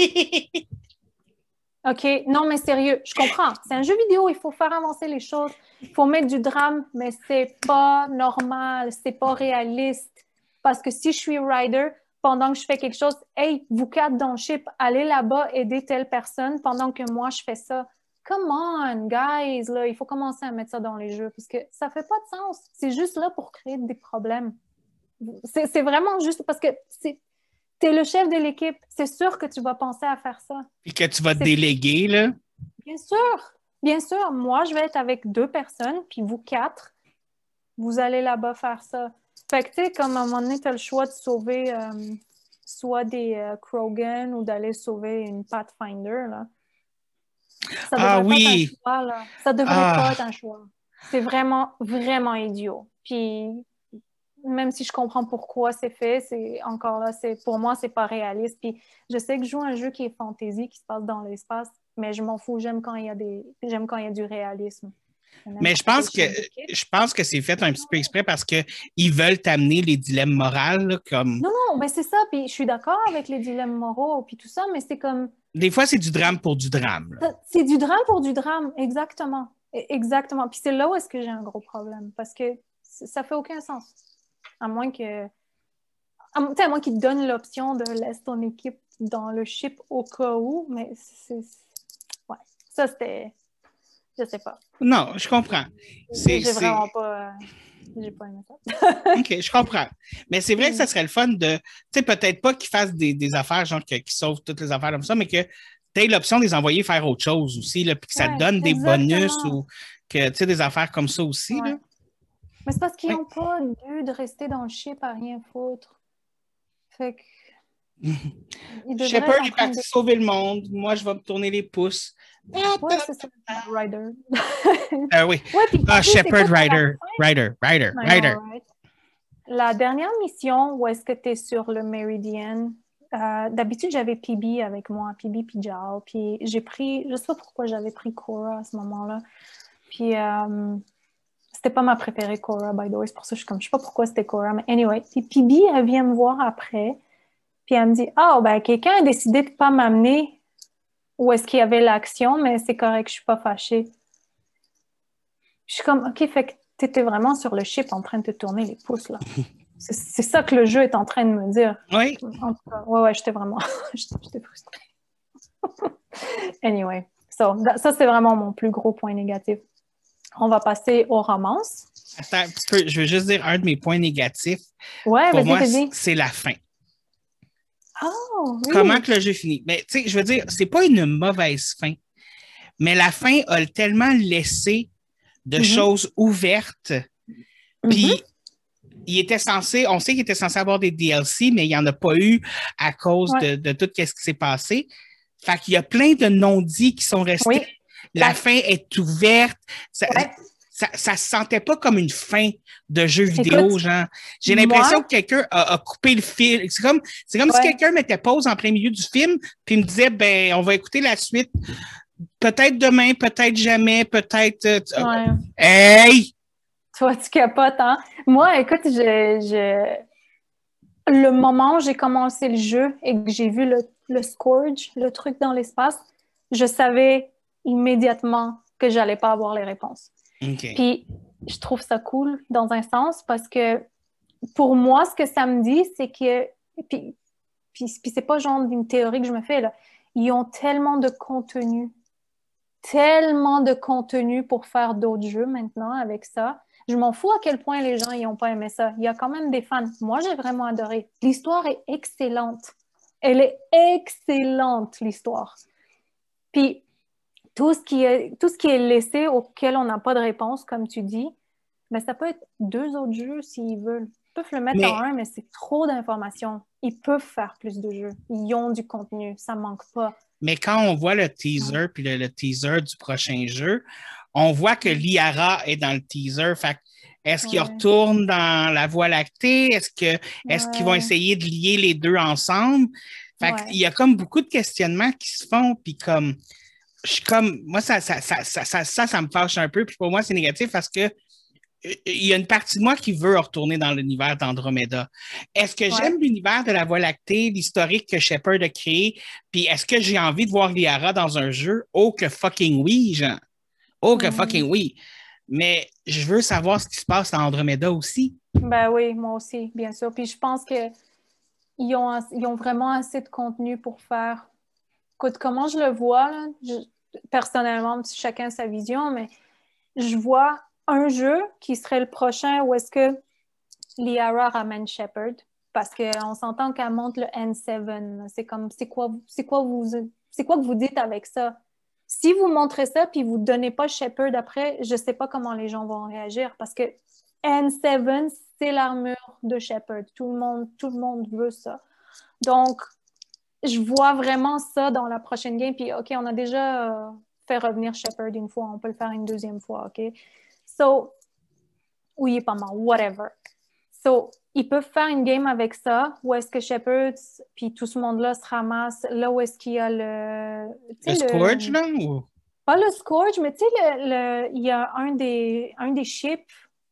OK, non, mais sérieux, je comprends. C'est un jeu vidéo, il faut faire avancer les choses. Il faut mettre du drame, mais c'est pas normal, c'est pas réaliste. Parce que si je suis rider, pendant que je fais quelque chose, hey, vous quatre dans le ship, allez là-bas aider telle personne pendant que moi je fais ça. Come on, guys, là, il faut commencer à mettre ça dans les jeux parce que ça fait pas de sens. C'est juste là pour créer des problèmes. C'est vraiment juste parce que tu es le chef de l'équipe. C'est sûr que tu vas penser à faire ça. Et que tu vas te déléguer, là? Bien sûr. Bien sûr. Moi, je vais être avec deux personnes, puis vous quatre, vous allez là-bas faire ça. Fait que, tu sais, comme à un moment donné, tu as le choix de sauver euh, soit des euh, Krogan ou d'aller sauver une Pathfinder, là. Ça devrait ah pas oui! être un choix, là. Ça devrait ah. pas être un choix. C'est vraiment, vraiment idiot. Puis, même si je comprends pourquoi c'est fait, c'est encore là, c'est pour moi, c'est pas réaliste. Puis, je sais que je joue un jeu qui est fantasy, qui se passe dans l'espace, mais je m'en fous. J'aime quand il y a des, j'aime quand il y a du réalisme. Mais je pense que je pense que c'est fait un petit peu exprès parce qu'ils veulent t'amener les dilemmes moraux, là, comme... Non, non, ben c'est ça, puis je suis d'accord avec les dilemmes moraux, puis tout ça, mais c'est comme... Des fois, c'est du drame pour du drame. C'est du drame pour du drame, exactement. Exactement. Puis c'est là où est-ce que j'ai un gros problème, parce que ça fait aucun sens. À moins que... À, à moins qu'ils te donnent l'option de laisser ton équipe dans le ship au cas où, mais c'est... Ouais, ça c'était... Je sais pas. Non, je comprends. J'ai vraiment pas... J'ai pas aimé ça. OK, je comprends. Mais c'est vrai que ça serait le fun de... Tu sais, peut-être pas qu'ils fassent des, des affaires, genre qu'ils sauvent toutes les affaires comme ça, mais que tu aies l'option de les envoyer faire autre chose aussi, là, puis que ça ouais, te donne des exactement. bonus ou que, tu sais, des affaires comme ça aussi, ouais. là. Mais c'est parce qu'ils n'ont ouais. pas dû de rester dans le ship à rien foutre. Fait que... Shepard est parti de... sauver le monde. Moi, je vais me tourner les pouces. Ouais, c'est ça, Ryder. euh, oui. Ouais, ah, Shepard, Ryder, Ryder, Ryder, Ryder. Right. La dernière mission où est-ce que tu es sur le Meridian, euh, d'habitude, j'avais P B avec moi, P B puis Jal. Puis j'ai pris, je sais pas pourquoi j'avais pris Cora à ce moment-là. Puis euh, c'était pas ma préférée, Cora, by the way. C'est pour ça que je suis comme, je sais pas pourquoi c'était Cora, mais anyway. Puis P B, elle vient me voir après. Puis elle me dit, ah, oh, ben, quelqu'un a décidé de pas m'amener où est-ce qu'il y avait l'action, mais c'est correct, je suis pas fâchée. Je suis comme, OK, fait que tu étais vraiment sur le ship en train de te tourner les pouces, là. C'est ça que le jeu est en train de me dire. Oui. En tout cas, ouais, ouais, j'étais vraiment... j'étais frustrée. Anyway, so, ça, c'est vraiment mon plus gros point négatif. On va passer aux romances. Attends un petit peu, je veux juste dire un de mes points négatifs. Ouais, pour moi, vas-y. c'est la fin. Oh, oui. Comment que le jeu finit? Mais tu sais, je veux dire, c'est pas une mauvaise fin, mais la fin a tellement laissé de mm-hmm. choses ouvertes. Puis, mm-hmm. il était censé, on sait qu'il était censé avoir des D L C, mais il n'y en a pas eu à cause ouais. de, de tout ce qui s'est passé. Fait qu'il y a plein de non-dits qui sont restés. Oui. La ouais. fin est ouverte. Ça, ouais. ça, ça se sentait pas comme une fin de jeu vidéo, Écoute, genre. J'ai l'impression que quelqu'un a, a coupé le fil. C'est comme, c'est comme ouais. si quelqu'un mettait pause en plein milieu du film, puis me disait, ben, on va écouter la suite. Peut-être demain, peut-être jamais, peut-être... Euh, ouais. Hey! Toi, tu capotes, hein? Moi, écoute, je, je... le moment où j'ai commencé le jeu et que j'ai vu le, le Scourge, le truc dans l'espace, je savais immédiatement que j'allais pas avoir les réponses. OK. Puis, je trouve ça cool dans un sens parce que pour moi, ce que ça me dit, c'est que, puis, puis, puis c'est pas genre d'une théorie que je me fais, là. Ils ont tellement de contenu, tellement de contenu pour faire d'autres jeux maintenant avec ça. Je m'en fous à quel point les gens n'ont pas aimé ça. Il y a quand même des fans. Moi, j'ai vraiment adoré. L'histoire est excellente. Elle est excellente, l'histoire. Puis, tout ce qui est, tout ce qui est laissé auquel on n'a pas de réponse, comme tu dis, mais ça peut être deux autres jeux s'ils veulent. Ils peuvent le mettre en Mais, un, mais c'est trop d'informations. Ils peuvent faire plus de jeux. Ils ont du contenu. Ça manque pas. mais quand on voit le teaser, puis le, le teaser du prochain jeu, on voit que Liara est dans le teaser. Fait que est-ce qu'ils Ouais, retournent dans la Voie lactée? Est-ce que, est-ce qu'ils vont ouais, essayer de lier les deux ensemble? Fait ouais. qu'il y a comme beaucoup de questionnements qui se font, puis comme, je suis comme, moi, ça, ça, ça, ça, ça, ça, ça me fâche un peu, puis pour moi, c'est négatif parce que euh, il y a une partie de moi qui veut retourner dans l'univers d'Andromeda. Est-ce que Ouais. j'aime l'univers de la Voie lactée, l'historique que Shepard a créé, puis est-ce que j'ai envie de voir Liara dans un jeu? Oh que fucking oui, Jean. Oh que Mhm. fucking oui. Mais je veux savoir ce qui se passe dans Andromeda aussi. Ben oui, moi aussi, bien sûr. Puis je pense que ils ont, ils ont vraiment assez de contenu pour faire. Écoute, comment je le vois, là, je- personnellement, chacun sa vision, mais je vois un jeu qui serait le prochain où est-ce que Liara ramène Shepard, parce qu'on s'entend qu'elle monte le N sept. C'est comme, c'est quoi, c'est quoi vous, c'est quoi que vous dites avec ça? Si vous montrez ça puis vous ne donnez pas Shepard après, je ne sais pas comment les gens vont réagir parce que N sept, c'est l'armure de Shepard. Tout le monde, tout le monde veut ça. Donc, je vois vraiment ça dans la prochaine game. Puis, OK, on a déjà euh, fait revenir Shepard une fois, on peut le faire une deuxième fois, OK? So, oui, pas mal, whatever. So, ils peuvent faire une game avec ça, où est-ce que Shepard, puis tout ce monde-là se ramasse, là où est-ce qu'il y a le... Le Tu sais, Scourge, le... là? Ou... Pas le Scourge, mais tu sais, le, le- il y a un des, un des ships,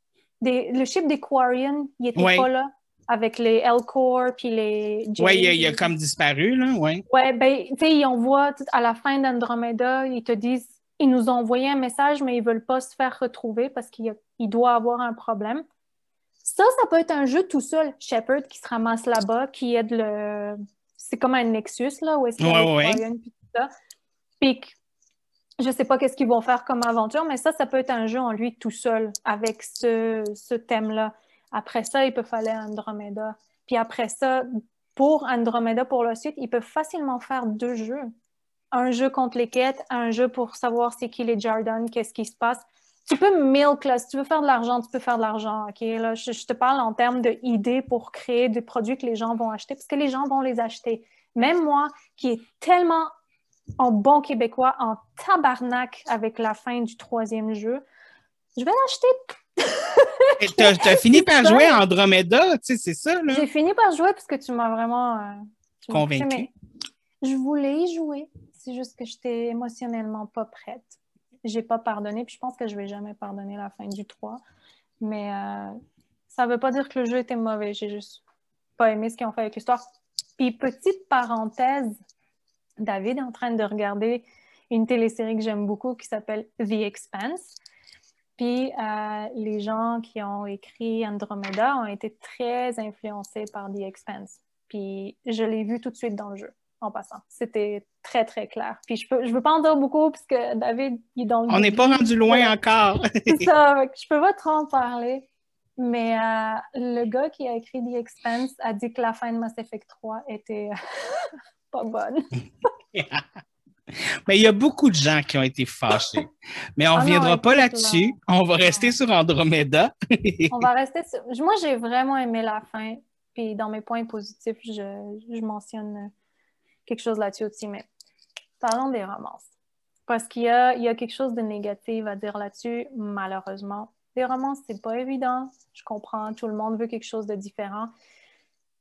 des, le ship des Quarian, il était pas Oui. là, avec les Elcor puis les Oui, il, a- Jade. il a comme disparu, là, oui. Ouais, ben, tu sais, ils envoient, tout- à la fin d'Andromeda, ils te disent, ils nous ont envoyé un message, mais ils veulent pas se faire retrouver parce qu'il y a- il doit avoir un problème. Ça, ça peut être un jeu tout seul. Shepard qui se ramasse là-bas, qui aide le... C'est comme un Nexus, là, où est-ce qu'il y a les Oui, oui. Quarians puis tout ça. Puis que- je sais pas qu'est-ce qu'ils vont faire comme aventure, mais ça, ça peut être un jeu en lui tout seul, avec ce, ce thème-là. Après ça, il peut falloir Andromeda. Puis après ça, pour Andromeda, pour la suite, ils peuvent facilement faire deux jeux. Un jeu contre les quêtes, un jeu pour savoir c'est qui les Jordan, qu'est-ce qui se passe. Tu peux milk, là, si tu veux faire de l'argent, tu peux faire de l'argent, OK? Là, je, je te parle en termes d'idées pour créer des produits que les gens vont acheter, parce que les gens vont les acheter. Même moi, qui est tellement en bon québécois, en tabarnak avec la fin du troisième jeu, je vais l'acheter. Et T'as, t'as fini C'est par ça. jouer à Andromeda, tu sais, c'est ça, là, J'ai fini par jouer parce que tu m'as vraiment... euh, tu m'as poussé, convaincu. mais je voulais y jouer. C'est juste que j'étais émotionnellement pas prête. J'ai pas pardonné, puis je pense que je vais jamais pardonner la fin du trois. Mais euh, ça veut pas dire que le jeu était mauvais. J'ai juste pas aimé ce qu'ils ont fait avec l'histoire. Puis petite parenthèse, David est en train de regarder une télésérie que j'aime beaucoup qui s'appelle The Expanse. Puis euh, les gens qui ont écrit Andromeda ont été très influencés par The Expanse. Puis je l'ai vu tout de suite dans le jeu, en passant. C'était très, très clair. Puis je peux, je veux pas en dire beaucoup, parce que David, il est dans le On n'est pas début. rendu loin encore. C'est ça, je peux pas trop en parler. Mais euh, le gars qui a écrit The Expanse a dit que la fin de Mass Effect trois était pas bonne. Mais il y a beaucoup de gens qui ont été fâchés. Mais on ne Ah non, reviendra pas écoute, là, là-dessus. On va rester non. sur Andromeda. On va rester sur... Moi, j'ai vraiment aimé la fin. Puis dans mes points positifs, je, je mentionne quelque chose là-dessus aussi. Mais parlons des romances. Parce qu'il y a, il y a quelque chose de négatif à dire là-dessus, malheureusement. Les romances, c'est pas évident. Je comprends. Tout le monde veut quelque chose de différent.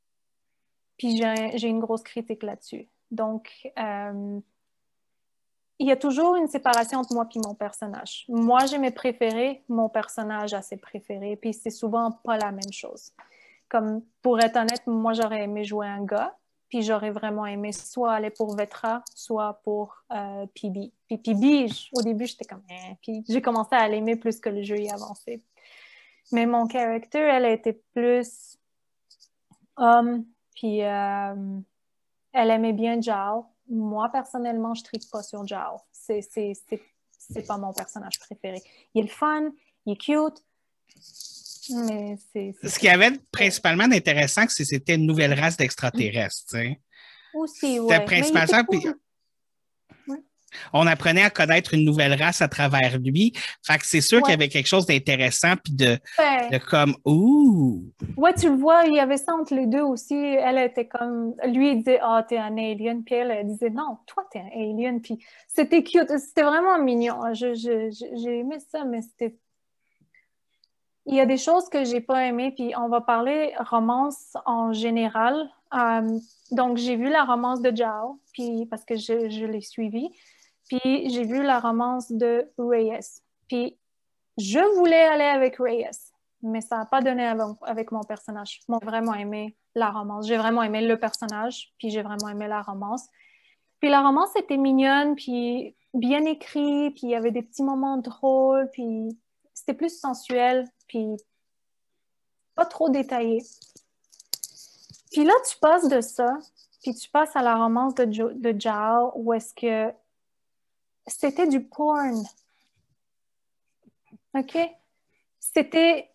Puis j'ai, j'ai une grosse critique là-dessus. Donc, euh, il y a toujours une séparation entre moi et mon personnage. Moi, j'ai mes préférés, mon personnage a ses préférés, puis c'est souvent pas la même chose. Comme, pour être honnête, moi, j'aurais aimé jouer un gars, puis j'aurais vraiment aimé soit aller pour Vetra, soit pour euh, P B. Puis P B, au début, j'étais comme... Eh. Puis j'ai commencé à l'aimer plus que le jeu y avançait. Mais mon caractère, elle était plus homme, puis euh, elle aimait bien Jal. Moi, personnellement, je ne tripe pas sur Jal. C'est, c'est, c'est, c'est pas mon personnage préféré. Il est le fun, il est cute, mais c'est... c'est Ce qu'il y avait principalement d'intéressant, c'est que c'était une nouvelle race d'extraterrestres, tu sais. Aussi, oui. C'était principalement ça, puis ouais. on apprenait à connaître une nouvelle race à travers lui. Fait que c'est sûr ouais. qu'il y avait quelque chose d'intéressant, puis de, ouais. de comme « Ouh! » Ouais, tu le vois, il y avait ça entre les deux aussi. Elle était comme... Lui, il disait « Ah, oh, t'es un alien », puis elle, elle disait « Non, toi, t'es un alien », puis c'était cute. C'était vraiment mignon. Je, je, je, j'ai aimé ça, mais c'était... Il y a des choses que j'ai pas aimées, puis on va parler romance en général. Um, donc, j'ai vu la romance de Jal, puis parce que je, je l'ai suivie. Puis j'ai vu la romance de Reyes. Puis je voulais aller avec Reyes, mais ça n'a pas donné avec, avec mon personnage. J'ai vraiment aimé la romance. J'ai vraiment aimé le personnage, puis j'ai vraiment aimé la romance. Puis la romance était mignonne, puis bien écrit, puis il y avait des petits moments drôles, puis c'était plus sensuel, puis pas trop détaillé. Puis là, tu passes de ça, puis tu passes à la romance de, jo- de Jal, où est-ce que c'était du porn. OK? C'était...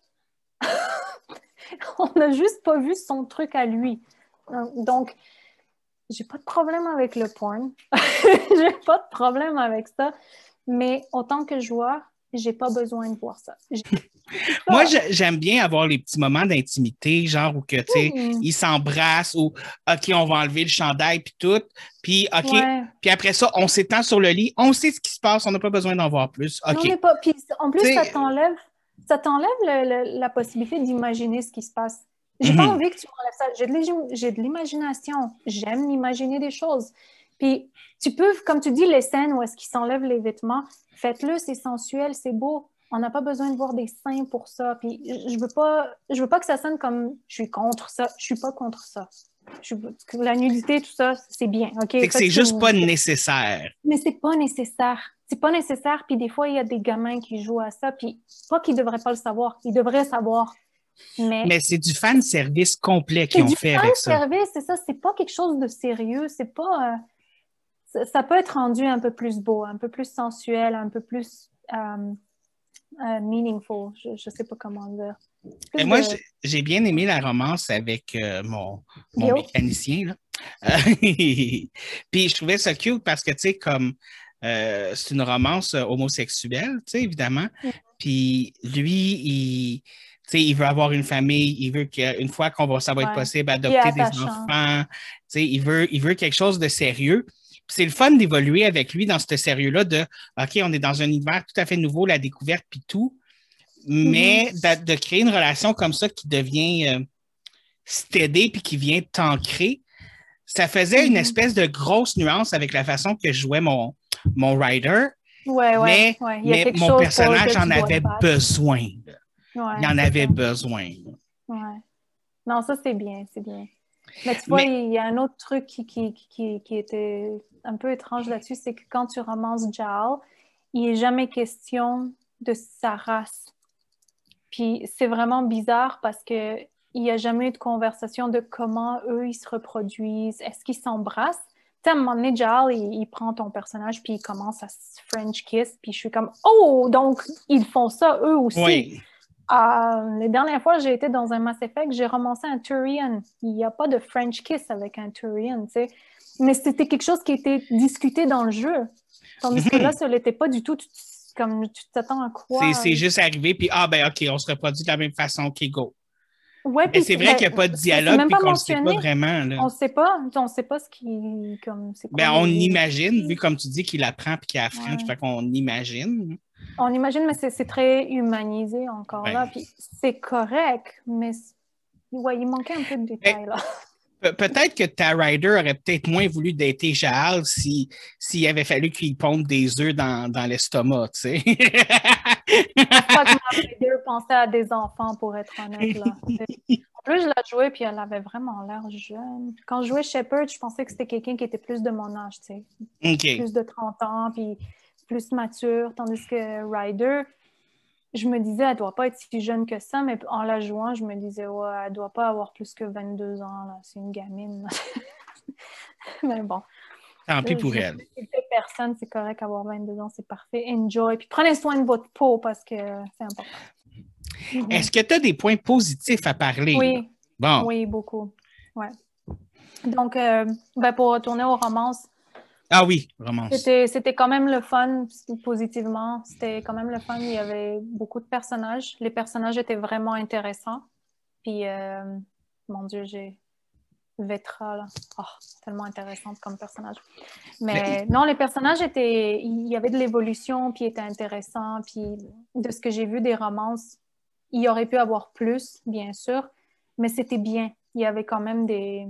On n'a juste pas vu son truc à lui. Donc, j'ai pas de problème avec le porn. J'ai pas de problème avec ça. Mais autant que joueur, j'ai pas besoin de voir ça. Moi, j'aime bien avoir les petits moments d'intimité, genre où que, tu sais, mmh. ils s'embrassent ou OK, on va enlever le chandail puis tout. Puis OK, ouais. Puis après ça, on s'étend sur le lit, on sait ce qui se passe, on n'a pas besoin d'en voir plus. OK. Non, mais pas. Puis en plus, t'sais, ça t'enlève, ça t'enlève le, le, la possibilité d'imaginer ce qui se passe. J'ai mm-hmm. pas envie que tu m'enlèves ça. J'ai de, j'ai de l'imagination. J'aime imaginer des choses. Puis tu peux, comme tu dis, les scènes où est-ce qu'ils s'enlèvent les vêtements, faites-le, c'est sensuel, c'est beau. On n'a pas besoin de voir des seins pour ça. Puis je veux pas, je veux pas que ça sonne comme je suis contre ça. Je suis pas contre ça. Je, la nudité, tout ça, c'est bien. Okay? C'est que c'est juste pas nécessaire. Mais c'est pas nécessaire. C'est pas nécessaire. Puis des fois, il y a des gamins qui jouent à ça. Puis pas qu'ils devraient pas le savoir. Ils devraient savoir. Mais, Mais c'est du fan service complet qu'ils ont fait avec ça. C'est du fan service, c'est ça. C'est pas quelque chose de sérieux. C'est pas. Euh, ça, ça peut être rendu un peu plus beau, un peu plus sensuel, un peu plus. Euh, Uh, meaningful, je ne sais pas comment dire. Et moi, de... j'ai bien aimé la romance avec euh, mon, mon mécanicien. Là. Puis je trouvais ça cute parce que, tu sais, comme euh, c'est une romance homosexuelle, tu sais, évidemment. Mm. Puis lui, il, tu sais, il veut avoir une famille, il veut qu'une fois qu'on va, ça va ouais. être possible, adopter des enfants. Tu sais, il veut, il veut quelque chose de sérieux. C'est le fun d'évoluer avec lui dans ce sérieux-là de OK, on est dans un univers tout à fait nouveau, la découverte puis tout, mais mm-hmm. de, de créer une relation comme ça qui devient euh, stédée puis qui vient t'ancrer, ça faisait mm-hmm. une espèce de grosse nuance avec la façon que je jouais mon, mon rider. Ouais, ouais, mais ouais. Il y a mais mon personnage en avait besoin. Ouais, il en avait ça. besoin. Ouais. Non, ça, c'est bien, c'est bien. Mais tu vois, mais... il y a un autre truc qui, qui, qui, qui était un peu étrange là-dessus, c'est que quand tu romances Jal, il n'est jamais question de sa race. Puis c'est vraiment bizarre parce qu'il n'y a jamais eu de conversation de comment eux, ils se reproduisent. Est-ce qu'ils s'embrassent? Tu sais, à un moment donné, Jal, il, il prend ton personnage puis il commence à se French kiss. Puis je suis comme, oh! Donc, ils font ça eux aussi. Oui. Uh, les dernières fois, j'ai été dans un Mass Effect, j'ai romancé un Turian. Il n'y a pas de French kiss avec un Turian, tu sais. Mais c'était quelque chose qui était discuté dans le jeu. Tandis que là, ça ne l'était pas du tout. Tu, comme, tu t'attends à quoi? C'est, c'est juste arrivé, puis ah, ben OK, on se reproduit de la même façon, OK, go. Ouais, mais c'est vrai ben, qu'il n'y a pas de dialogue, puis qu'on ne sait pas vraiment. Là. On ne sait pas. On ne sait pas ce qui... Comme, c'est quoi ben, on les... imagine, vu comme tu dis qu'il apprend puis qu'il a French, ouais. Fait qu'on imagine. On imagine, mais c'est, c'est très humanisé encore ouais. là. Puis c'est correct, mais ouais, il manquait un peu de détails là. Pe- peut-être que ta rider aurait peut-être moins voulu dater Jaal si, s'il avait fallu qu'il ponde des œufs dans, dans l'estomac, tu sais. Je pense pas que ma rider pensait à des enfants, pour être honnête, là. En plus, je l'ai jouée, puis elle avait vraiment l'air jeune. Quand je jouais Shepherd, je pensais que c'était quelqu'un qui était plus de mon âge, tu sais. OK. Plus de trente ans, puis plus mature. Tandis que Ryder, je me disais, elle doit pas être si jeune que ça, mais en la jouant, je me disais, ouais, elle doit pas avoir plus que vingt-deux ans, là. C'est une gamine. Mais bon. Tant pis Je pour veux elle. pas personne, c'est correct avoir vingt-deux ans, c'est parfait. Enjoy. Puis prenez soin de votre peau parce que c'est important. Mm-hmm. Est-ce que tu as des points positifs à parler? Oui. Là? Bon. Oui, beaucoup. Ouais. Donc, euh, ben pour retourner aux romances. Ah oui, romance. C'était, c'était quand même le fun, positivement. C'était quand même le fun. Il y avait beaucoup de personnages. Les personnages étaient vraiment intéressants. Puis, euh, mon Dieu, j'ai Vetra, là. Oh, tellement intéressante comme personnage. Mais, Mais non, les personnages étaient... Il y avait de l'évolution, puis étaient intéressants. Puis, de ce que j'ai vu des romances, il y aurait pu avoir plus, bien sûr, mais c'était bien. Il y avait quand même des...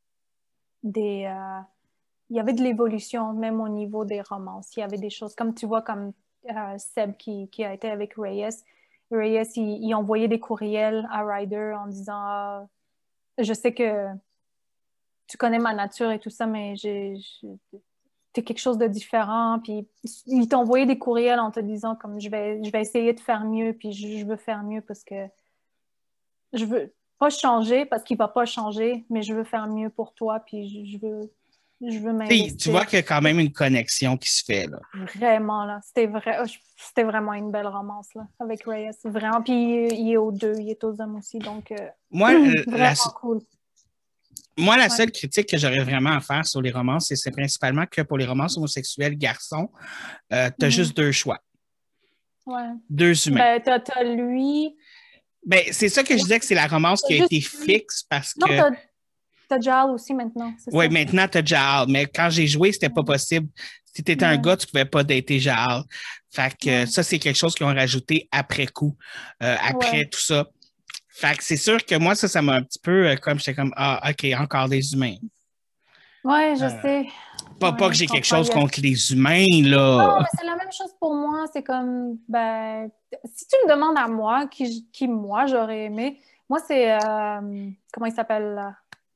des euh, il y avait de l'évolution, même au niveau des romances. Il y avait des choses, comme tu vois, comme euh, Seb qui, qui a été avec Reyes. Reyes, il, il envoyait des courriels à Ryder en disant ah, je sais que tu connais ma nature et tout ça, mais j'ai, t'es quelque chose de différent. Puis il t'a envoyé des courriels en te disant comme je vais, je vais essayer de faire mieux, puis je, je veux faire mieux parce que je veux pas changer parce qu'il va pas changer, mais je veux faire mieux pour toi, puis je, je veux Je veux m'investir. Tu vois qu'il y a quand même une connexion qui se fait, là. Vraiment, là. C'était vrai, c'était vraiment une belle romance, là, avec Reyes. Vraiment. Puis il est aux deux, il est aux hommes aussi, donc euh, Moi, vraiment la, cool. Moi, la ouais. seule critique que j'aurais vraiment à faire sur les romances, c'est, c'est principalement que pour les romances homosexuelles garçons, euh, tu as mm-hmm. juste deux choix. Ouais. Deux humains. Ben, t'as, t'as lui... Ben, c'est ça que je disais que c'est la romance qui a été fixe parce non, que... Non, t'as Jaal aussi maintenant, c'est oui, ça? maintenant, t'as Jaal, mais quand j'ai joué, c'était pas possible. Si t'étais ouais. un gars, tu pouvais pas dater Jaal. Fait que ouais. ça, c'est quelque chose qu'ils ont rajouté après coup, euh, après ouais. tout ça. Fait que c'est sûr que moi, ça, ça m'a un petit peu euh, comme, j'étais comme, ah, OK, encore des humains. Oui, je euh, sais. Pas, ouais, pas que j'ai quelque chose contre les humains, là. Non, mais c'est la même chose pour moi. C'est comme, ben, si tu me demandes à moi, qui, qui moi, j'aurais aimé, moi, c'est, euh, comment il s'appelle, là?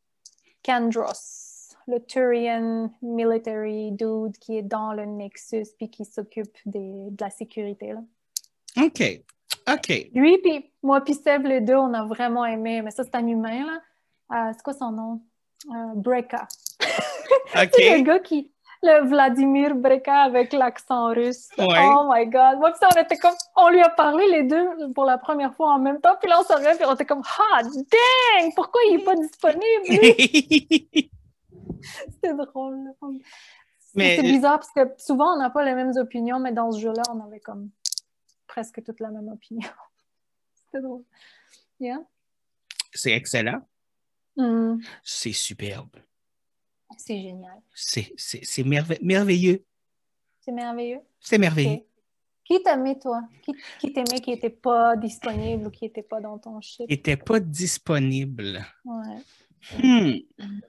Kandros, le Turian military dude qui est dans le Nexus puis qui s'occupe des, de la sécurité, là. OK. OK. Lui, puis moi, puis Seb, les deux, on a vraiment aimé. Mais ça, c'est un humain, là. Euh, c'est quoi son nom? Euh, Breka. OK. C'est le gars qui... Le Vladimir Breka avec l'accent russe. Ouais. Oh my God. Moi, puis ça, on était comme... On lui a parlé, les deux, pour la première fois en même temps. Puis là, on s'en revient, puis on était comme... Ah, dang! Pourquoi il n'est pas disponible, lui? C'était drôle. Mais... C'est bizarre, parce que souvent, on n'a pas les mêmes opinions, mais dans ce jeu-là, on avait comme presque toute la même opinion. C'était drôle. Yeah. C'est excellent. Mm. C'est superbe. C'est génial. C'est, c'est, c'est merve- merveilleux. C'est merveilleux? C'est merveilleux. Okay. Qui t'aimait, toi? Qui, qui t'aimait qui n'était pas disponible ou qui n'était pas dans ton ship? Qui n'était pas disponible. Ouais. Hmm.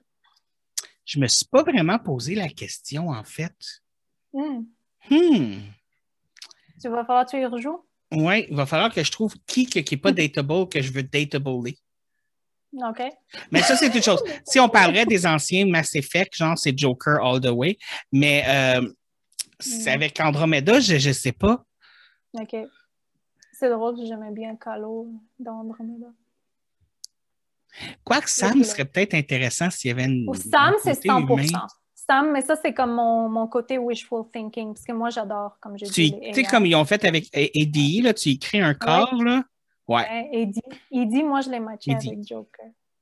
Je me suis pas vraiment posé la question, en fait. Mm. Hmm. Tu vas falloir que tu y rejoues? Oui, il va falloir que je trouve qui qui n'est pas dateable que je veux dateabler. OK. Mais ça, c'est toute chose. Si on parlerait des anciens Mass Effect, genre c'est Joker all the way, mais euh, c'est avec Andromeda, je ne sais pas. OK. C'est drôle, j'aimais bien Calo dans Andromeda. Quoique Sam serait peut-être intéressant s'il y avait une. Ou Sam, c'est cent pour cent. Humain. Sam, mais ça, c'est comme mon, mon côté wishful thinking, parce que moi, j'adore, comme je dis. Tu sais, comme ils ont fait avec Eddie, là, tu écris un corps, ouais. là. Ouais. ouais Eddie. Eddie, moi, je l'ai matché Eddie. Avec Joker.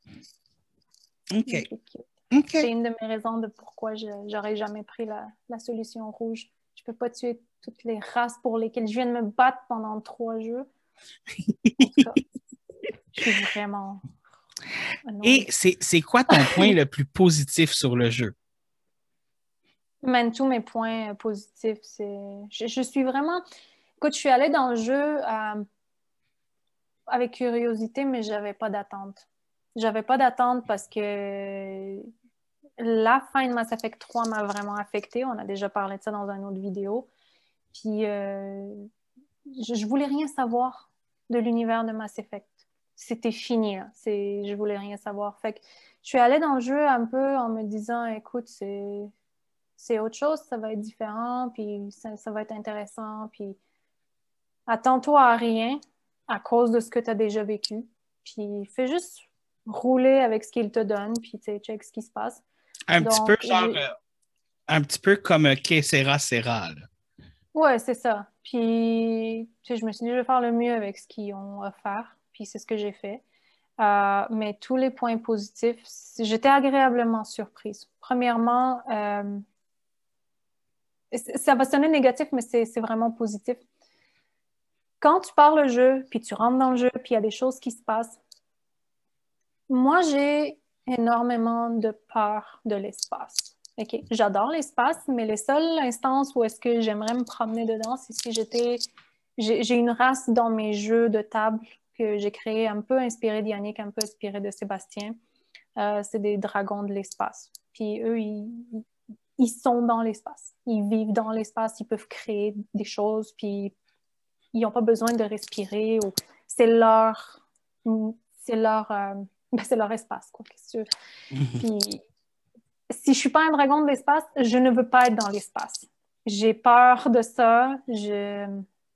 OK. OK. C'est une de mes raisons de pourquoi je n'aurais jamais pris la, la solution rouge. Je ne peux pas tuer toutes les races pour lesquelles je viens de me battre pendant trois jeux. En tout cas, je suis vraiment... Et c'est, c'est quoi ton point le plus positif sur le jeu? Même tous mes points positifs, c'est... Je, je suis vraiment... Écoute, je suis allée dans le jeu euh, avec curiosité, mais je n'avais pas d'attente. j'avais pas d'attente parce que la fin de Mass Effect trois m'a vraiment affectée. On a déjà parlé de ça dans une autre vidéo. Puis, euh, je, je voulais rien savoir de l'univers de Mass Effect. C'était fini, là. C'est, je voulais rien savoir. Fait que je suis allée dans le jeu un peu en me disant, écoute, c'est, c'est autre chose, ça va être différent, puis ça, ça va être intéressant, puis attends-toi à rien à cause de ce que tu as déjà vécu. Puis fais juste rouler avec ce qu'il te donne, puis tu sais, check ce qui se passe. Un Donc, petit peu genre, j'ai... euh, un petit peu comme euh, Que sera, sera, là. Ouais, c'est ça. Puis, tu sais, je me suis dit, je vais faire le mieux avec ce qu'ils ont offert, puis c'est ce que j'ai fait. Euh, mais tous les points positifs, j'étais agréablement surprise. Premièrement, euh, ça va sonner négatif, mais c'est, c'est vraiment positif. Quand tu pars le jeu, puis tu rentres dans le jeu, puis il y a des choses qui se passent, moi, j'ai énormément de peur de l'espace. OK, j'adore l'espace, mais les seules instances où est-ce que j'aimerais me promener dedans, c'est si j'étais... J'ai, j'ai une race dans mes jeux de table que j'ai créé un peu inspiré d'Yannick, un peu inspiré de Sébastien. Euh, c'est des dragons de l'espace. Puis eux, ils, ils sont dans l'espace. Ils vivent dans l'espace, ils peuvent créer des choses, puis ils n'ont pas besoin de respirer. Ou... C'est leur... C'est leur... Euh... Ben, c'est leur espace, quoi. Qu'est-ce que tu veux? Puis si je suis pas un dragon de l'espace, je ne veux pas être dans l'espace. J'ai peur de ça. Je...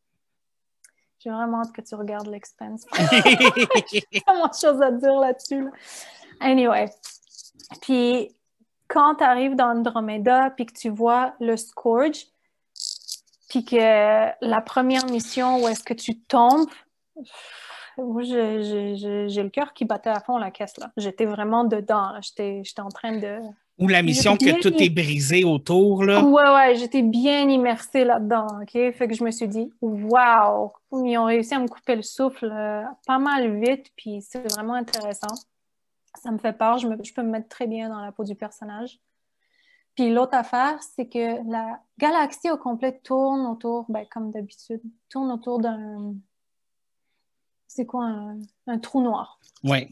J'ai vraiment hâte que tu regardes l'Expanse. J'ai tellement de choses à dire là-dessus. Là. Anyway. Puis, quand tu arrives dans Andromeda, puis que tu vois le Scourge, puis que la première mission où est-ce que tu tombes, moi, j'ai, j'ai, j'ai le cœur qui battait à fond la caisse. Là. J'étais vraiment dedans. Là. J'étais, j'étais en train de... Ou la mission que bien... tout est brisé autour, là. Ouais, ouais, j'étais bien immersée là-dedans, OK? Fait que je me suis dit, wow! Ils ont réussi à me couper le souffle euh, pas mal vite, puis c'est vraiment intéressant. Ça me fait peur, je, me, je peux me mettre très bien dans la peau du personnage. Puis l'autre affaire, c'est que la galaxie au complet tourne autour, ben, comme d'habitude, tourne autour d'un... C'est quoi, un, un trou noir? Oui.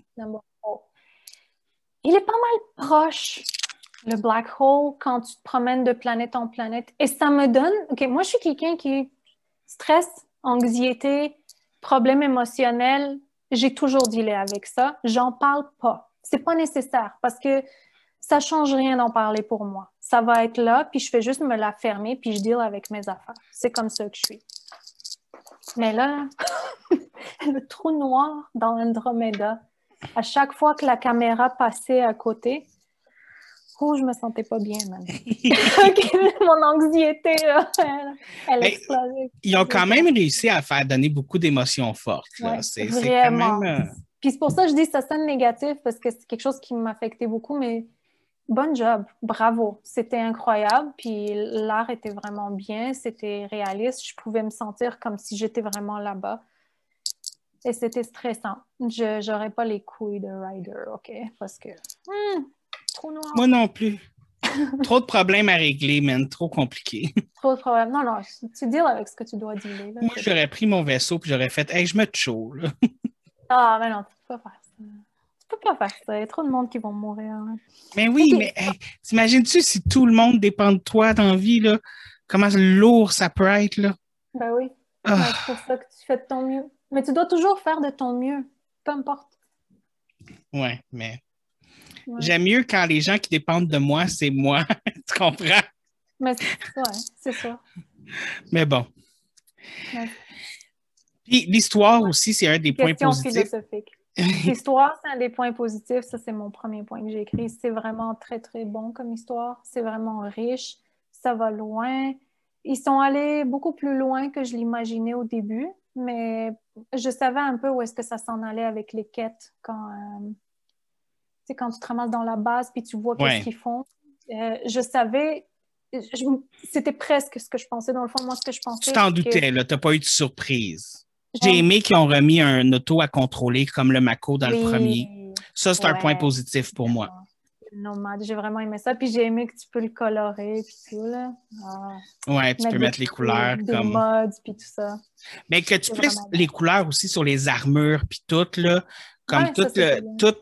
Il est pas mal proche, le black hole, quand tu te promènes de planète en planète. Et ça me donne... OK, moi, je suis quelqu'un qui stress, anxiété, problème émotionnel. J'ai toujours dealé avec ça. J'en parle pas. C'est pas nécessaire parce que ça change rien d'en parler pour moi. Ça va être là, puis je fais juste me la fermer, puis je deal avec mes affaires. C'est comme ça que je suis. Mais là, le trou noir dans Andromeda, à chaque fois que la caméra passait à côté, oh, je me sentais pas bien, man. Mon anxiété, elle, elle explosait. Ils ont quand même réussi à faire donner beaucoup d'émotions fortes. Là. Ouais, c'est, vraiment. c'est quand même... Euh... Puis c'est pour ça que je dis que ça sonne négatif, parce que c'est quelque chose qui m'affectait beaucoup, mais bon job, bravo. C'était incroyable, puis l'art était vraiment bien, c'était réaliste. Je pouvais me sentir comme si j'étais vraiment là-bas. Et c'était stressant. Je n'aurais pas les couilles de Ryder, OK? Parce que... Hmm, trop noir. Moi non plus. Trop de problèmes à régler, man. Trop compliqué. Trop de problèmes. Non, non, tu deals avec ce que tu dois dealer. Là, Moi, j'aurais pris mon vaisseau puis j'aurais fait « Hey, je me chaud. » Ah, mais non, tu peux pas faire ça. Tu peux pas faire ça. Il y a trop de monde qui vont mourir. Là. Mais oui, okay. mais hey, t'imagines-tu si tout le monde dépend de toi dans la vie, là? Comment lourd ça peut être, là? Ben oui. Ah. Ben, c'est pour ça que tu fais de ton mieux. Mais tu dois toujours faire de ton mieux. Peu importe. Ouais, mais... Ouais. J'aime mieux quand les gens qui dépendent de moi, c'est moi. Tu comprends? Mais c'est, ouais, c'est ça. Mais bon. Ouais. Puis l'histoire aussi, c'est un des Question points positifs. Philosophique. L'histoire, c'est un des points positifs. Ça, c'est mon premier point que j'ai écrit. C'est vraiment très, très bon comme histoire. C'est vraiment riche. Ça va loin. Ils sont allés beaucoup plus loin que je l'imaginais au début, mais je savais un peu où est-ce que ça s'en allait avec les quêtes quand... Euh, c'est quand tu te ramasses dans la base puis tu vois ouais. qu'est-ce qu'ils font. Euh, je savais, je, c'était presque ce que je pensais. Dans le fond, moi, ce que je pensais... Tu t'en doutais, que... là. Tu n'as pas eu de surprise. J'ai ouais. aimé qu'ils ont remis un auto à contrôler comme le Mako dans oui. le premier. Ça, c'est ouais. un point positif pour moi. Nomade, j'ai vraiment aimé ça. Puis j'ai aimé que tu peux le colorer puis tout, là. Ah. Ouais, tu mettre peux mettre les couleurs des comme... Des mods puis tout ça. Mais que tu puisses les couleurs aussi sur les armures puis tout, là. Comme ouais, tout, ça, le, tout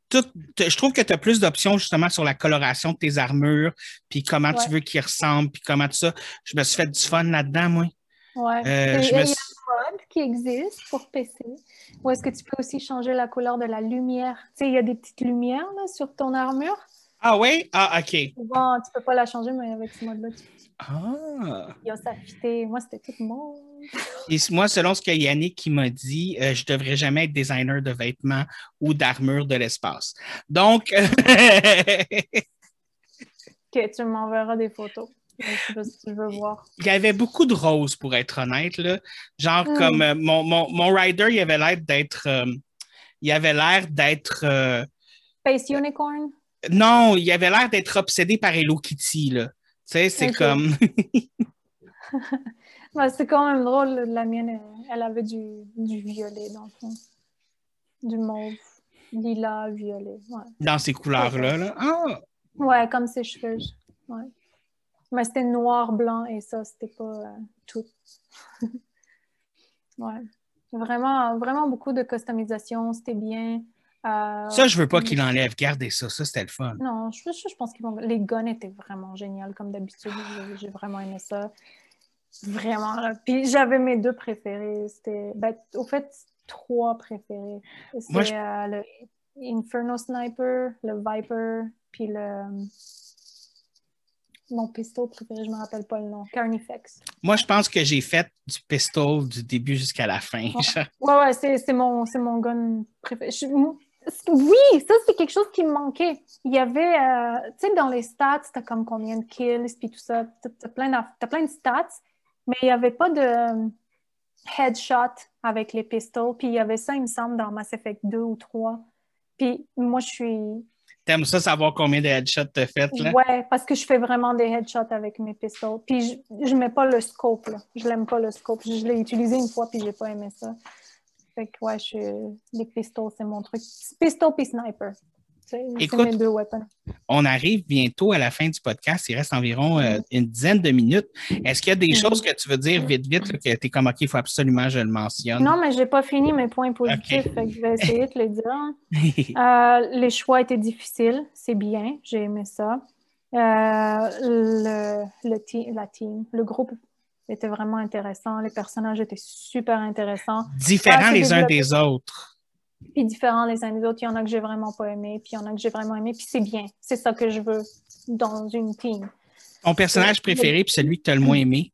tout, je trouve que tu as plus d'options justement sur la coloration de tes armures, puis comment Ouais, tu veux qu'ils ressemblent, puis comment tout ça. Je me suis fait du fun là-dedans, moi. ouais. Euh, Et je il y a me un suis... mode qui existe pour P C où est-ce que tu peux aussi changer la couleur de la lumière. Tu sais, il y a des petites lumières là, sur ton armure. Ah oui? Ah, OK. Souvent, tu peux pas la changer, mais avec ce mode-là, tu Ah. il y a ça fité. Moi, c'était tout le monde. Puis moi, selon ce que Yannick qui m'a dit, euh, je devrais jamais être designer de vêtements ou d'armure de l'espace. Donc, Ok, tu m'enverras des photos. Je sais pas si tu veux voir. il y avait beaucoup de roses, pour être honnête, là. Genre comme Hmm. euh, mon, mon, mon rider, il avait l'air d'être euh, il avait l'air d'être euh, Space Unicorn? non, il avait l'air d'être obsédé par Hello Kitty, là. Tu sais, c'est Ok. comme Ouais, c'est quand même drôle. La mienne, elle, elle avait du, du violet, dans le fond. Du mauve, lilas, violet. Ouais. dans ces Pas drôle. couleurs-là. Là. Ah! Ouais, comme ses cheveux. Ouais. Mais c'était noir, blanc et ça, c'était pas euh, tout. Ouais. Vraiment, vraiment beaucoup de customisation. C'était bien. Euh, Ça, je veux pas qu'il enlève. Gardez ça. Ça, c'était le fun. non, je, je, je pense qu'ils vont. Les guns étaient vraiment géniaux, comme d'habitude. J'ai j'ai vraiment aimé ça. Vraiment. Là. Puis j'avais mes deux préférés. C'était, ben, au fait, trois préférés. Moi, je C'est euh, le Inferno Sniper, le Viper, puis le. Mon pistol préféré, je me rappelle pas le nom. Carnifex. Moi, je pense que j'ai fait du pistol du début jusqu'à la fin. Ouais, ouais, ouais c'est, c'est, mon, c'est mon gun préféré. Je- oui, ça, c'est quelque chose qui me manquait. Il y avait, euh, tu sais, dans les stats, t'as comme combien de kills, puis tout ça. T'as, t'as plein, t'as plein de stats, mais il n'y avait pas de euh, headshot avec les pistols. Puis il y avait ça, il me semble, dans Mass Effect deux ou trois. Puis moi, je suis. T'aimes ça savoir combien de headshots t'as fait, là? Ouais, parce que je fais vraiment des headshots avec mes pistols. Puis je, je mets pas le scope, là. Je l'aime pas le scope. Je l'ai utilisé une fois, puis j'ai pas aimé ça. Fait que ouais, je, les pistols, c'est mon truc. Pistol puis sniper. C'est, c'est mes Écoute, deux weapons. on arrive bientôt à la fin du podcast. Il reste environ euh, Mm-hmm. une dizaine de minutes. Est-ce qu'il y a des choses Mm-hmm. que tu veux dire vite, vite, là, que tu es comme, OK, il faut absolument que je le mentionne? Non, mais j'ai pas fini mes points OK. positifs, fait que je vais essayer de les dire. Euh, les choix étaient difficiles, c'est bien, j'ai aimé ça. Euh, le, le team, la team, le groupe était vraiment intéressant, les personnages étaient super intéressants, pas Différents assez les uns développés, des autres. puis différents les uns des autres. Il y en a que j'ai vraiment pas aimé, puis il y en a que j'ai vraiment aimé, puis c'est bien. C'est ça que je veux dans une team. Ton C'est... personnage préféré puis celui que tu as le moins aimé?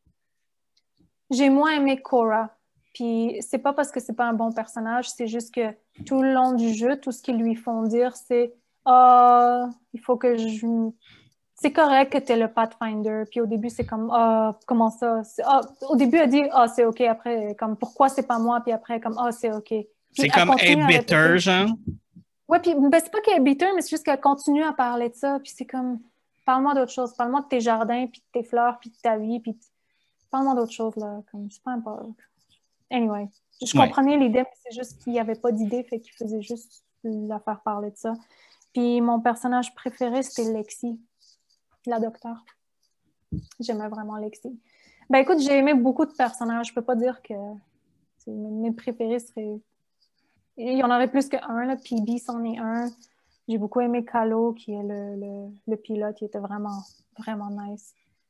J'ai moins aimé Cora. Puis c'est pas parce que c'est pas un bon personnage, c'est juste que tout le long du jeu, tout ce qu'ils lui font dire, c'est ah, oh, il faut que je. C'est correct que tu es le Pathfinder. Puis au début, c'est comme ah, oh, comment ça? Oh, au début, elle dit ah, oh, c'est OK. Après, comme pourquoi c'est pas moi? Puis après, comme ah, oh, c'est OK. Puis C'est elle comme hey, continue à bitter, répéter. genre. Ouais, puis ben, c'est pas qu'elle est bitter, mais c'est juste qu'elle continue à parler de ça. Puis c'est comme parle-moi d'autre chose. Parle-moi de tes jardins, puis de tes fleurs, puis de ta vie. Puis parle-moi d'autre chose, là. Comme c'est pas important. Anyway, je Ouais. comprenais l'idée, mais c'est juste qu'il n'y avait pas d'idée, fait qu'il faisait juste la faire parler de ça. Puis mon personnage préféré, c'était Lexi, la docteure. J'aimais vraiment Lexi. Ben écoute, j'ai aimé beaucoup de personnages. Je peux pas dire que mes préférés seraient... Il y en aurait plus qu'un, là. P B, c'en est un. J'ai beaucoup aimé Calo, qui est le, le, le pilote. Il était vraiment, vraiment nice.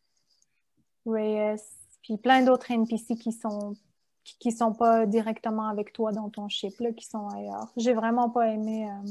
Reyes, puis plein d'autres N P C qui sont qui sont pas directement avec toi dans ton ship, là, qui sont ailleurs. J'ai vraiment pas aimé... Euh...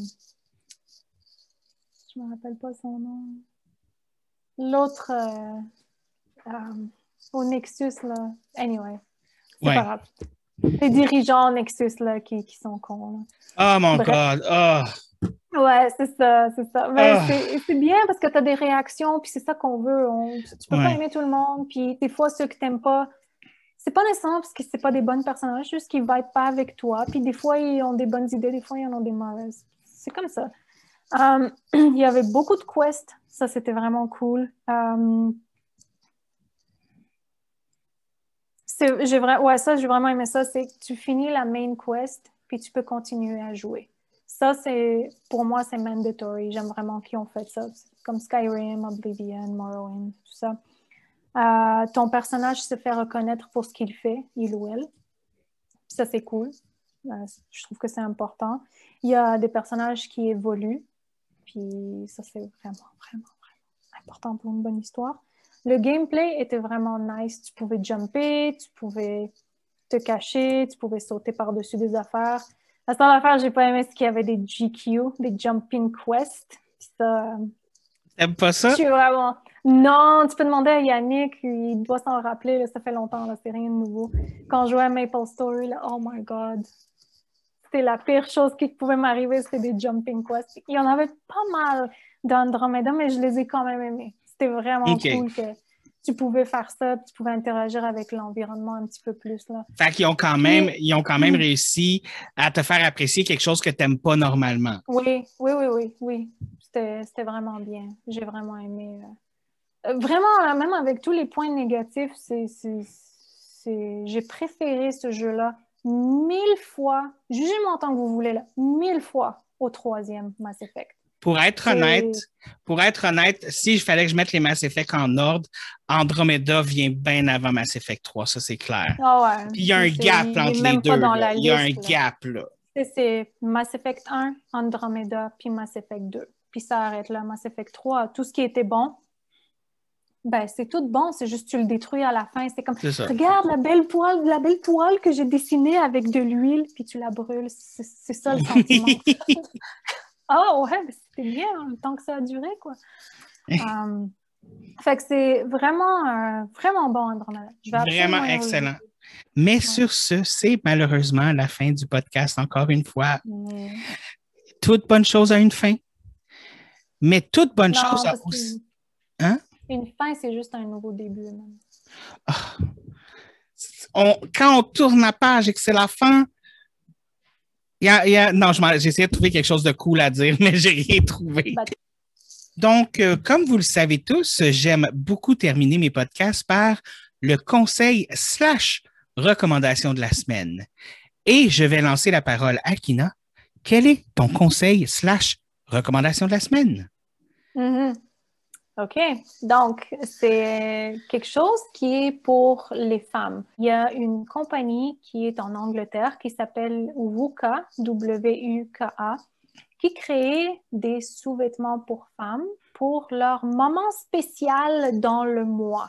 Je me rappelle pas son nom. L'autre... Euh... Euh... au Nexus, là. Anyway, c'est Ouais. pas grave. Les dirigeants Nexus, là, qui, qui sont cons. Là. Oh mon Bref. God. Oh. Ouais, c'est ça, c'est ça. Mais Oh. c'est, c'est bien parce que tu as des réactions, puis c'est ça qu'on veut. On, tu peux Ouais. pas aimer tout le monde, puis des fois, ceux que t'aimes pas, c'est pas nécessairement parce que c'est pas des bonnes personnages, juste qu'ils ne vibent pas avec toi. Puis des fois, ils ont des bonnes idées, des fois, ils en ont des mauvaises. C'est comme ça. Um, il y avait beaucoup de quests. Ça, c'était vraiment cool. Um, c'est, j'ai vra- ouais, ça, j'ai vraiment aimé ça. C'est que tu finis la main quest, puis tu peux continuer à jouer. Ça, c'est, pour moi, c'est mandatory. J'aime vraiment qu'ils ont fait ça. Comme Skyrim, Oblivion, Morrowind, tout ça. Euh, ton personnage se fait reconnaître pour ce qu'il fait, il ou elle. Ça, c'est cool. Euh, je trouve que c'est important. Il y a des personnages qui évoluent. Puis ça, c'est vraiment, vraiment, vraiment important pour une bonne histoire. Le gameplay était vraiment nice. Tu pouvais jumper, tu pouvais te cacher, tu pouvais sauter par-dessus des affaires. La seule affaire que j'ai pas aimé, c'est qu'il y avait des G Q, des Jumping Quest. Puis ça... T'aimes pas ça? Je suis vraiment... Non, tu peux demander à Yannick, il doit s'en rappeler, là, ça fait longtemps, là, c'est rien de nouveau. Quand je jouais à Maple Story, là, oh my God! C'était la pire chose qui pouvait m'arriver, c'était des Jumping Quests. Il y en avait pas mal dans Andromeda, mais je les ai quand même aimés. C'était vraiment okay. cool que tu pouvais faire ça, tu pouvais interagir avec l'environnement un petit peu plus. Là. Fait qu'ils ont quand même, ils ont quand même réussi à te faire apprécier quelque chose que tu n'aimes pas normalement. Oui, oui, oui, oui, oui. C'était, c'était vraiment bien. J'ai vraiment aimé. Euh... Vraiment, même avec tous les points négatifs, c'est, c'est, c'est... j'ai préféré ce jeu-là mille fois. Jugez-moi en tant que vous voulez, là, mille fois au troisième Mass Effect. Pour être honnête, pour être honnête, si il fallait que je mette les Mass Effect en ordre, Andromeda vient bien avant Mass Effect trois, ça c'est clair. Oh ouais, Puis il y a un gap il, entre il les deux. Là. Il y a un liste, gap là. C'est, c'est Mass Effect un, Andromeda, puis Mass Effect deux. Puis ça arrête là. Mass Effect trois, tout ce qui était bon, ben c'est tout bon, c'est juste tu le détruis à la fin. C'est comme, c'est regarde la belle toile, la belle toile que j'ai dessinée avec de l'huile, puis tu la brûles. C'est, c'est ça le sentiment. Ah oh, ouais, c'était bien, hein, le temps que ça a duré, quoi. um, fait que c'est vraiment, euh, vraiment bon, Andromeda. Vraiment excellent. Mais ouais. Sur ce, c'est malheureusement la fin du podcast, encore une fois. Mm. Toute bonne chose a une fin. Mais toute bonne non, chose a aussi... Hein? Une fin, c'est juste un nouveau début. Oh. On, quand on tourne la page et que c'est la fin... Il y a, il y a, non, j'ai essayé de trouver quelque chose de cool à dire, mais j'ai rien trouvé. Donc, euh, comme vous le savez tous, j'aime beaucoup terminer mes podcasts par le conseil slash recommandation de la semaine. Et je vais lancer la parole à Kina. Quel est ton conseil slash recommandation de la semaine? Mm-hmm. OK. Donc, c'est quelque chose qui est pour les femmes. Il y a une compagnie qui est en Angleterre qui s'appelle Wuka, W U K A, qui crée des sous-vêtements pour femmes pour leur moment spécial dans le mois.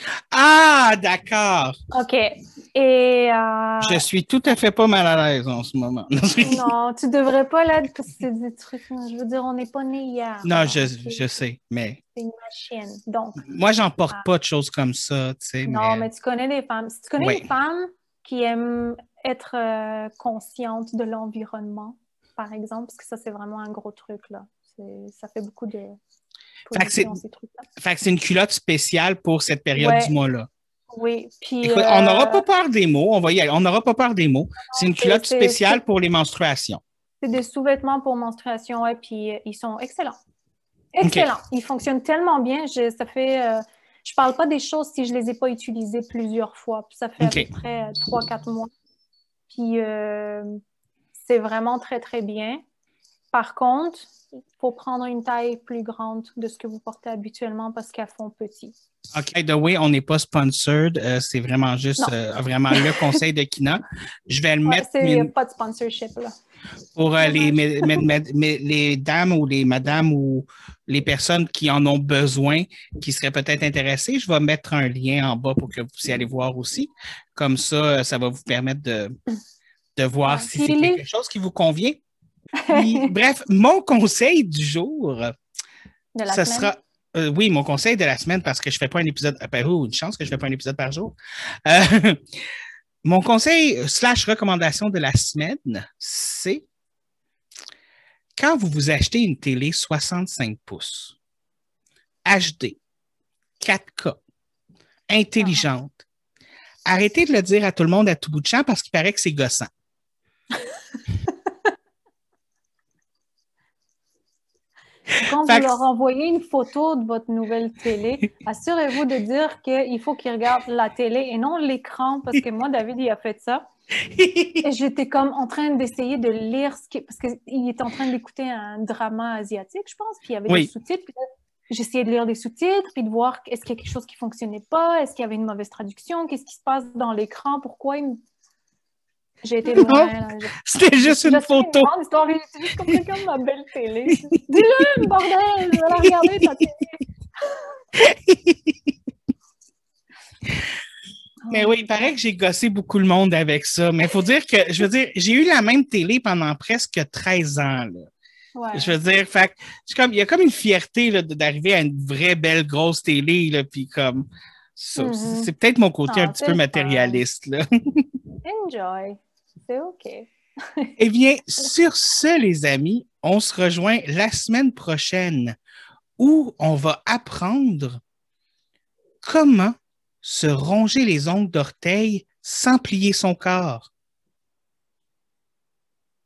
Ah, d'accord. OK. Et... Euh... Je suis tout à fait pas mal à l'aise en ce moment. Non, tu devrais pas l'être parce que c'est des trucs... Je veux dire, on n'est pas né hier. Non, je, je sais, mais... C'est une machine, donc... Moi, j'en porte ah. pas de choses comme ça, tu sais, Non, mais... mais tu connais des femmes. Si tu connais oui. une femme qui aime être euh, consciente de l'environnement, par exemple, parce que ça, c'est vraiment un gros truc, là. C'est... Ça fait beaucoup de... Fait que, c'est... fait que c'est une culotte spéciale pour cette période ouais. du mois-là. Oui, puis... Écoute, euh... on n'aura pas peur des mots, on va y aller. On n'aura pas peur des mots. Non, c'est une culotte c'est, spéciale c'est... pour les menstruations. C'est des sous-vêtements pour menstruation, ouais, puis euh, ils sont excellents. Excellents. Okay. Ils fonctionnent tellement bien. Je, ça fait... Euh... Je parle pas des choses si je les ai pas utilisées plusieurs fois. Puis ça fait okay. à peu près trois quatre mois. Puis euh... c'est vraiment très, très bien. Par contre, il faut prendre une taille plus grande de ce que vous portez habituellement parce qu'elles font petit. OK, the way, on n'est pas sponsored. Euh, c'est vraiment juste euh, vraiment le conseil de Kina. Je vais le ouais, mettre. Il n'y a pas de sponsorship, là. Pour euh, les, mes, mes, mes, les dames ou les madames ou les personnes qui en ont besoin, qui seraient peut-être intéressées, je vais mettre un lien en bas pour que vous puissiez aller voir aussi. Comme ça, ça va vous permettre de, de voir ouais, si c'est les... quelque chose qui vous convient. Puis, bref, mon conseil du jour, de la ce semaine. sera... Euh, oui, mon conseil de la semaine, parce que je ne fais pas un épisode... Euh, oh, une chance que je ne fais pas un épisode par jour. Euh, mon conseil slash recommandation de la semaine, c'est quand vous vous achetez une télé soixante-cinq pouces, H D, quatre K, intelligente, uh-huh. arrêtez de le dire à tout le monde à tout bout de champ parce qu'il paraît que c'est gossant. Quand vous leur envoyez une photo de votre nouvelle télé, assurez-vous de dire qu'il faut qu'ils regardent la télé et non l'écran, parce que moi, David, il a fait ça. Et j'étais comme en train d'essayer de lire, ce qui... parce qu'il était en train d'écouter un drama asiatique, je pense, puis il y avait oui. des sous-titres. Puis j'essayais de lire des sous-titres, puis de voir est-ce qu'il y a quelque chose qui ne fonctionnait pas, est-ce qu'il y avait une mauvaise traduction, qu'est-ce qui se passe dans l'écran, pourquoi il me... J'ai été loin. Là. C'était juste une photo. Une histoire, c'est juste comme quelqu'un de ma belle télé. Dis-le, bordel! Je vais la regarder, ta télé. Mais oui, il paraît que j'ai gossé beaucoup le monde avec ça. Mais il faut dire que, je veux dire, j'ai eu la même télé pendant presque treize ans. Là. Ouais. Je veux dire, fait, comme, il y a comme une fierté là, d'arriver à une vraie belle grosse télé. Là, puis comme, ça, mm-hmm. C'est peut-être mon côté ah, un petit peu matérialiste. Là. Enjoy. C'est OK. Eh bien, sur ce, les amis, on se rejoint la semaine prochaine où on va apprendre comment se ronger les ongles d'orteil sans plier son corps.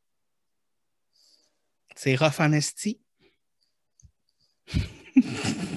C'est rough en esti.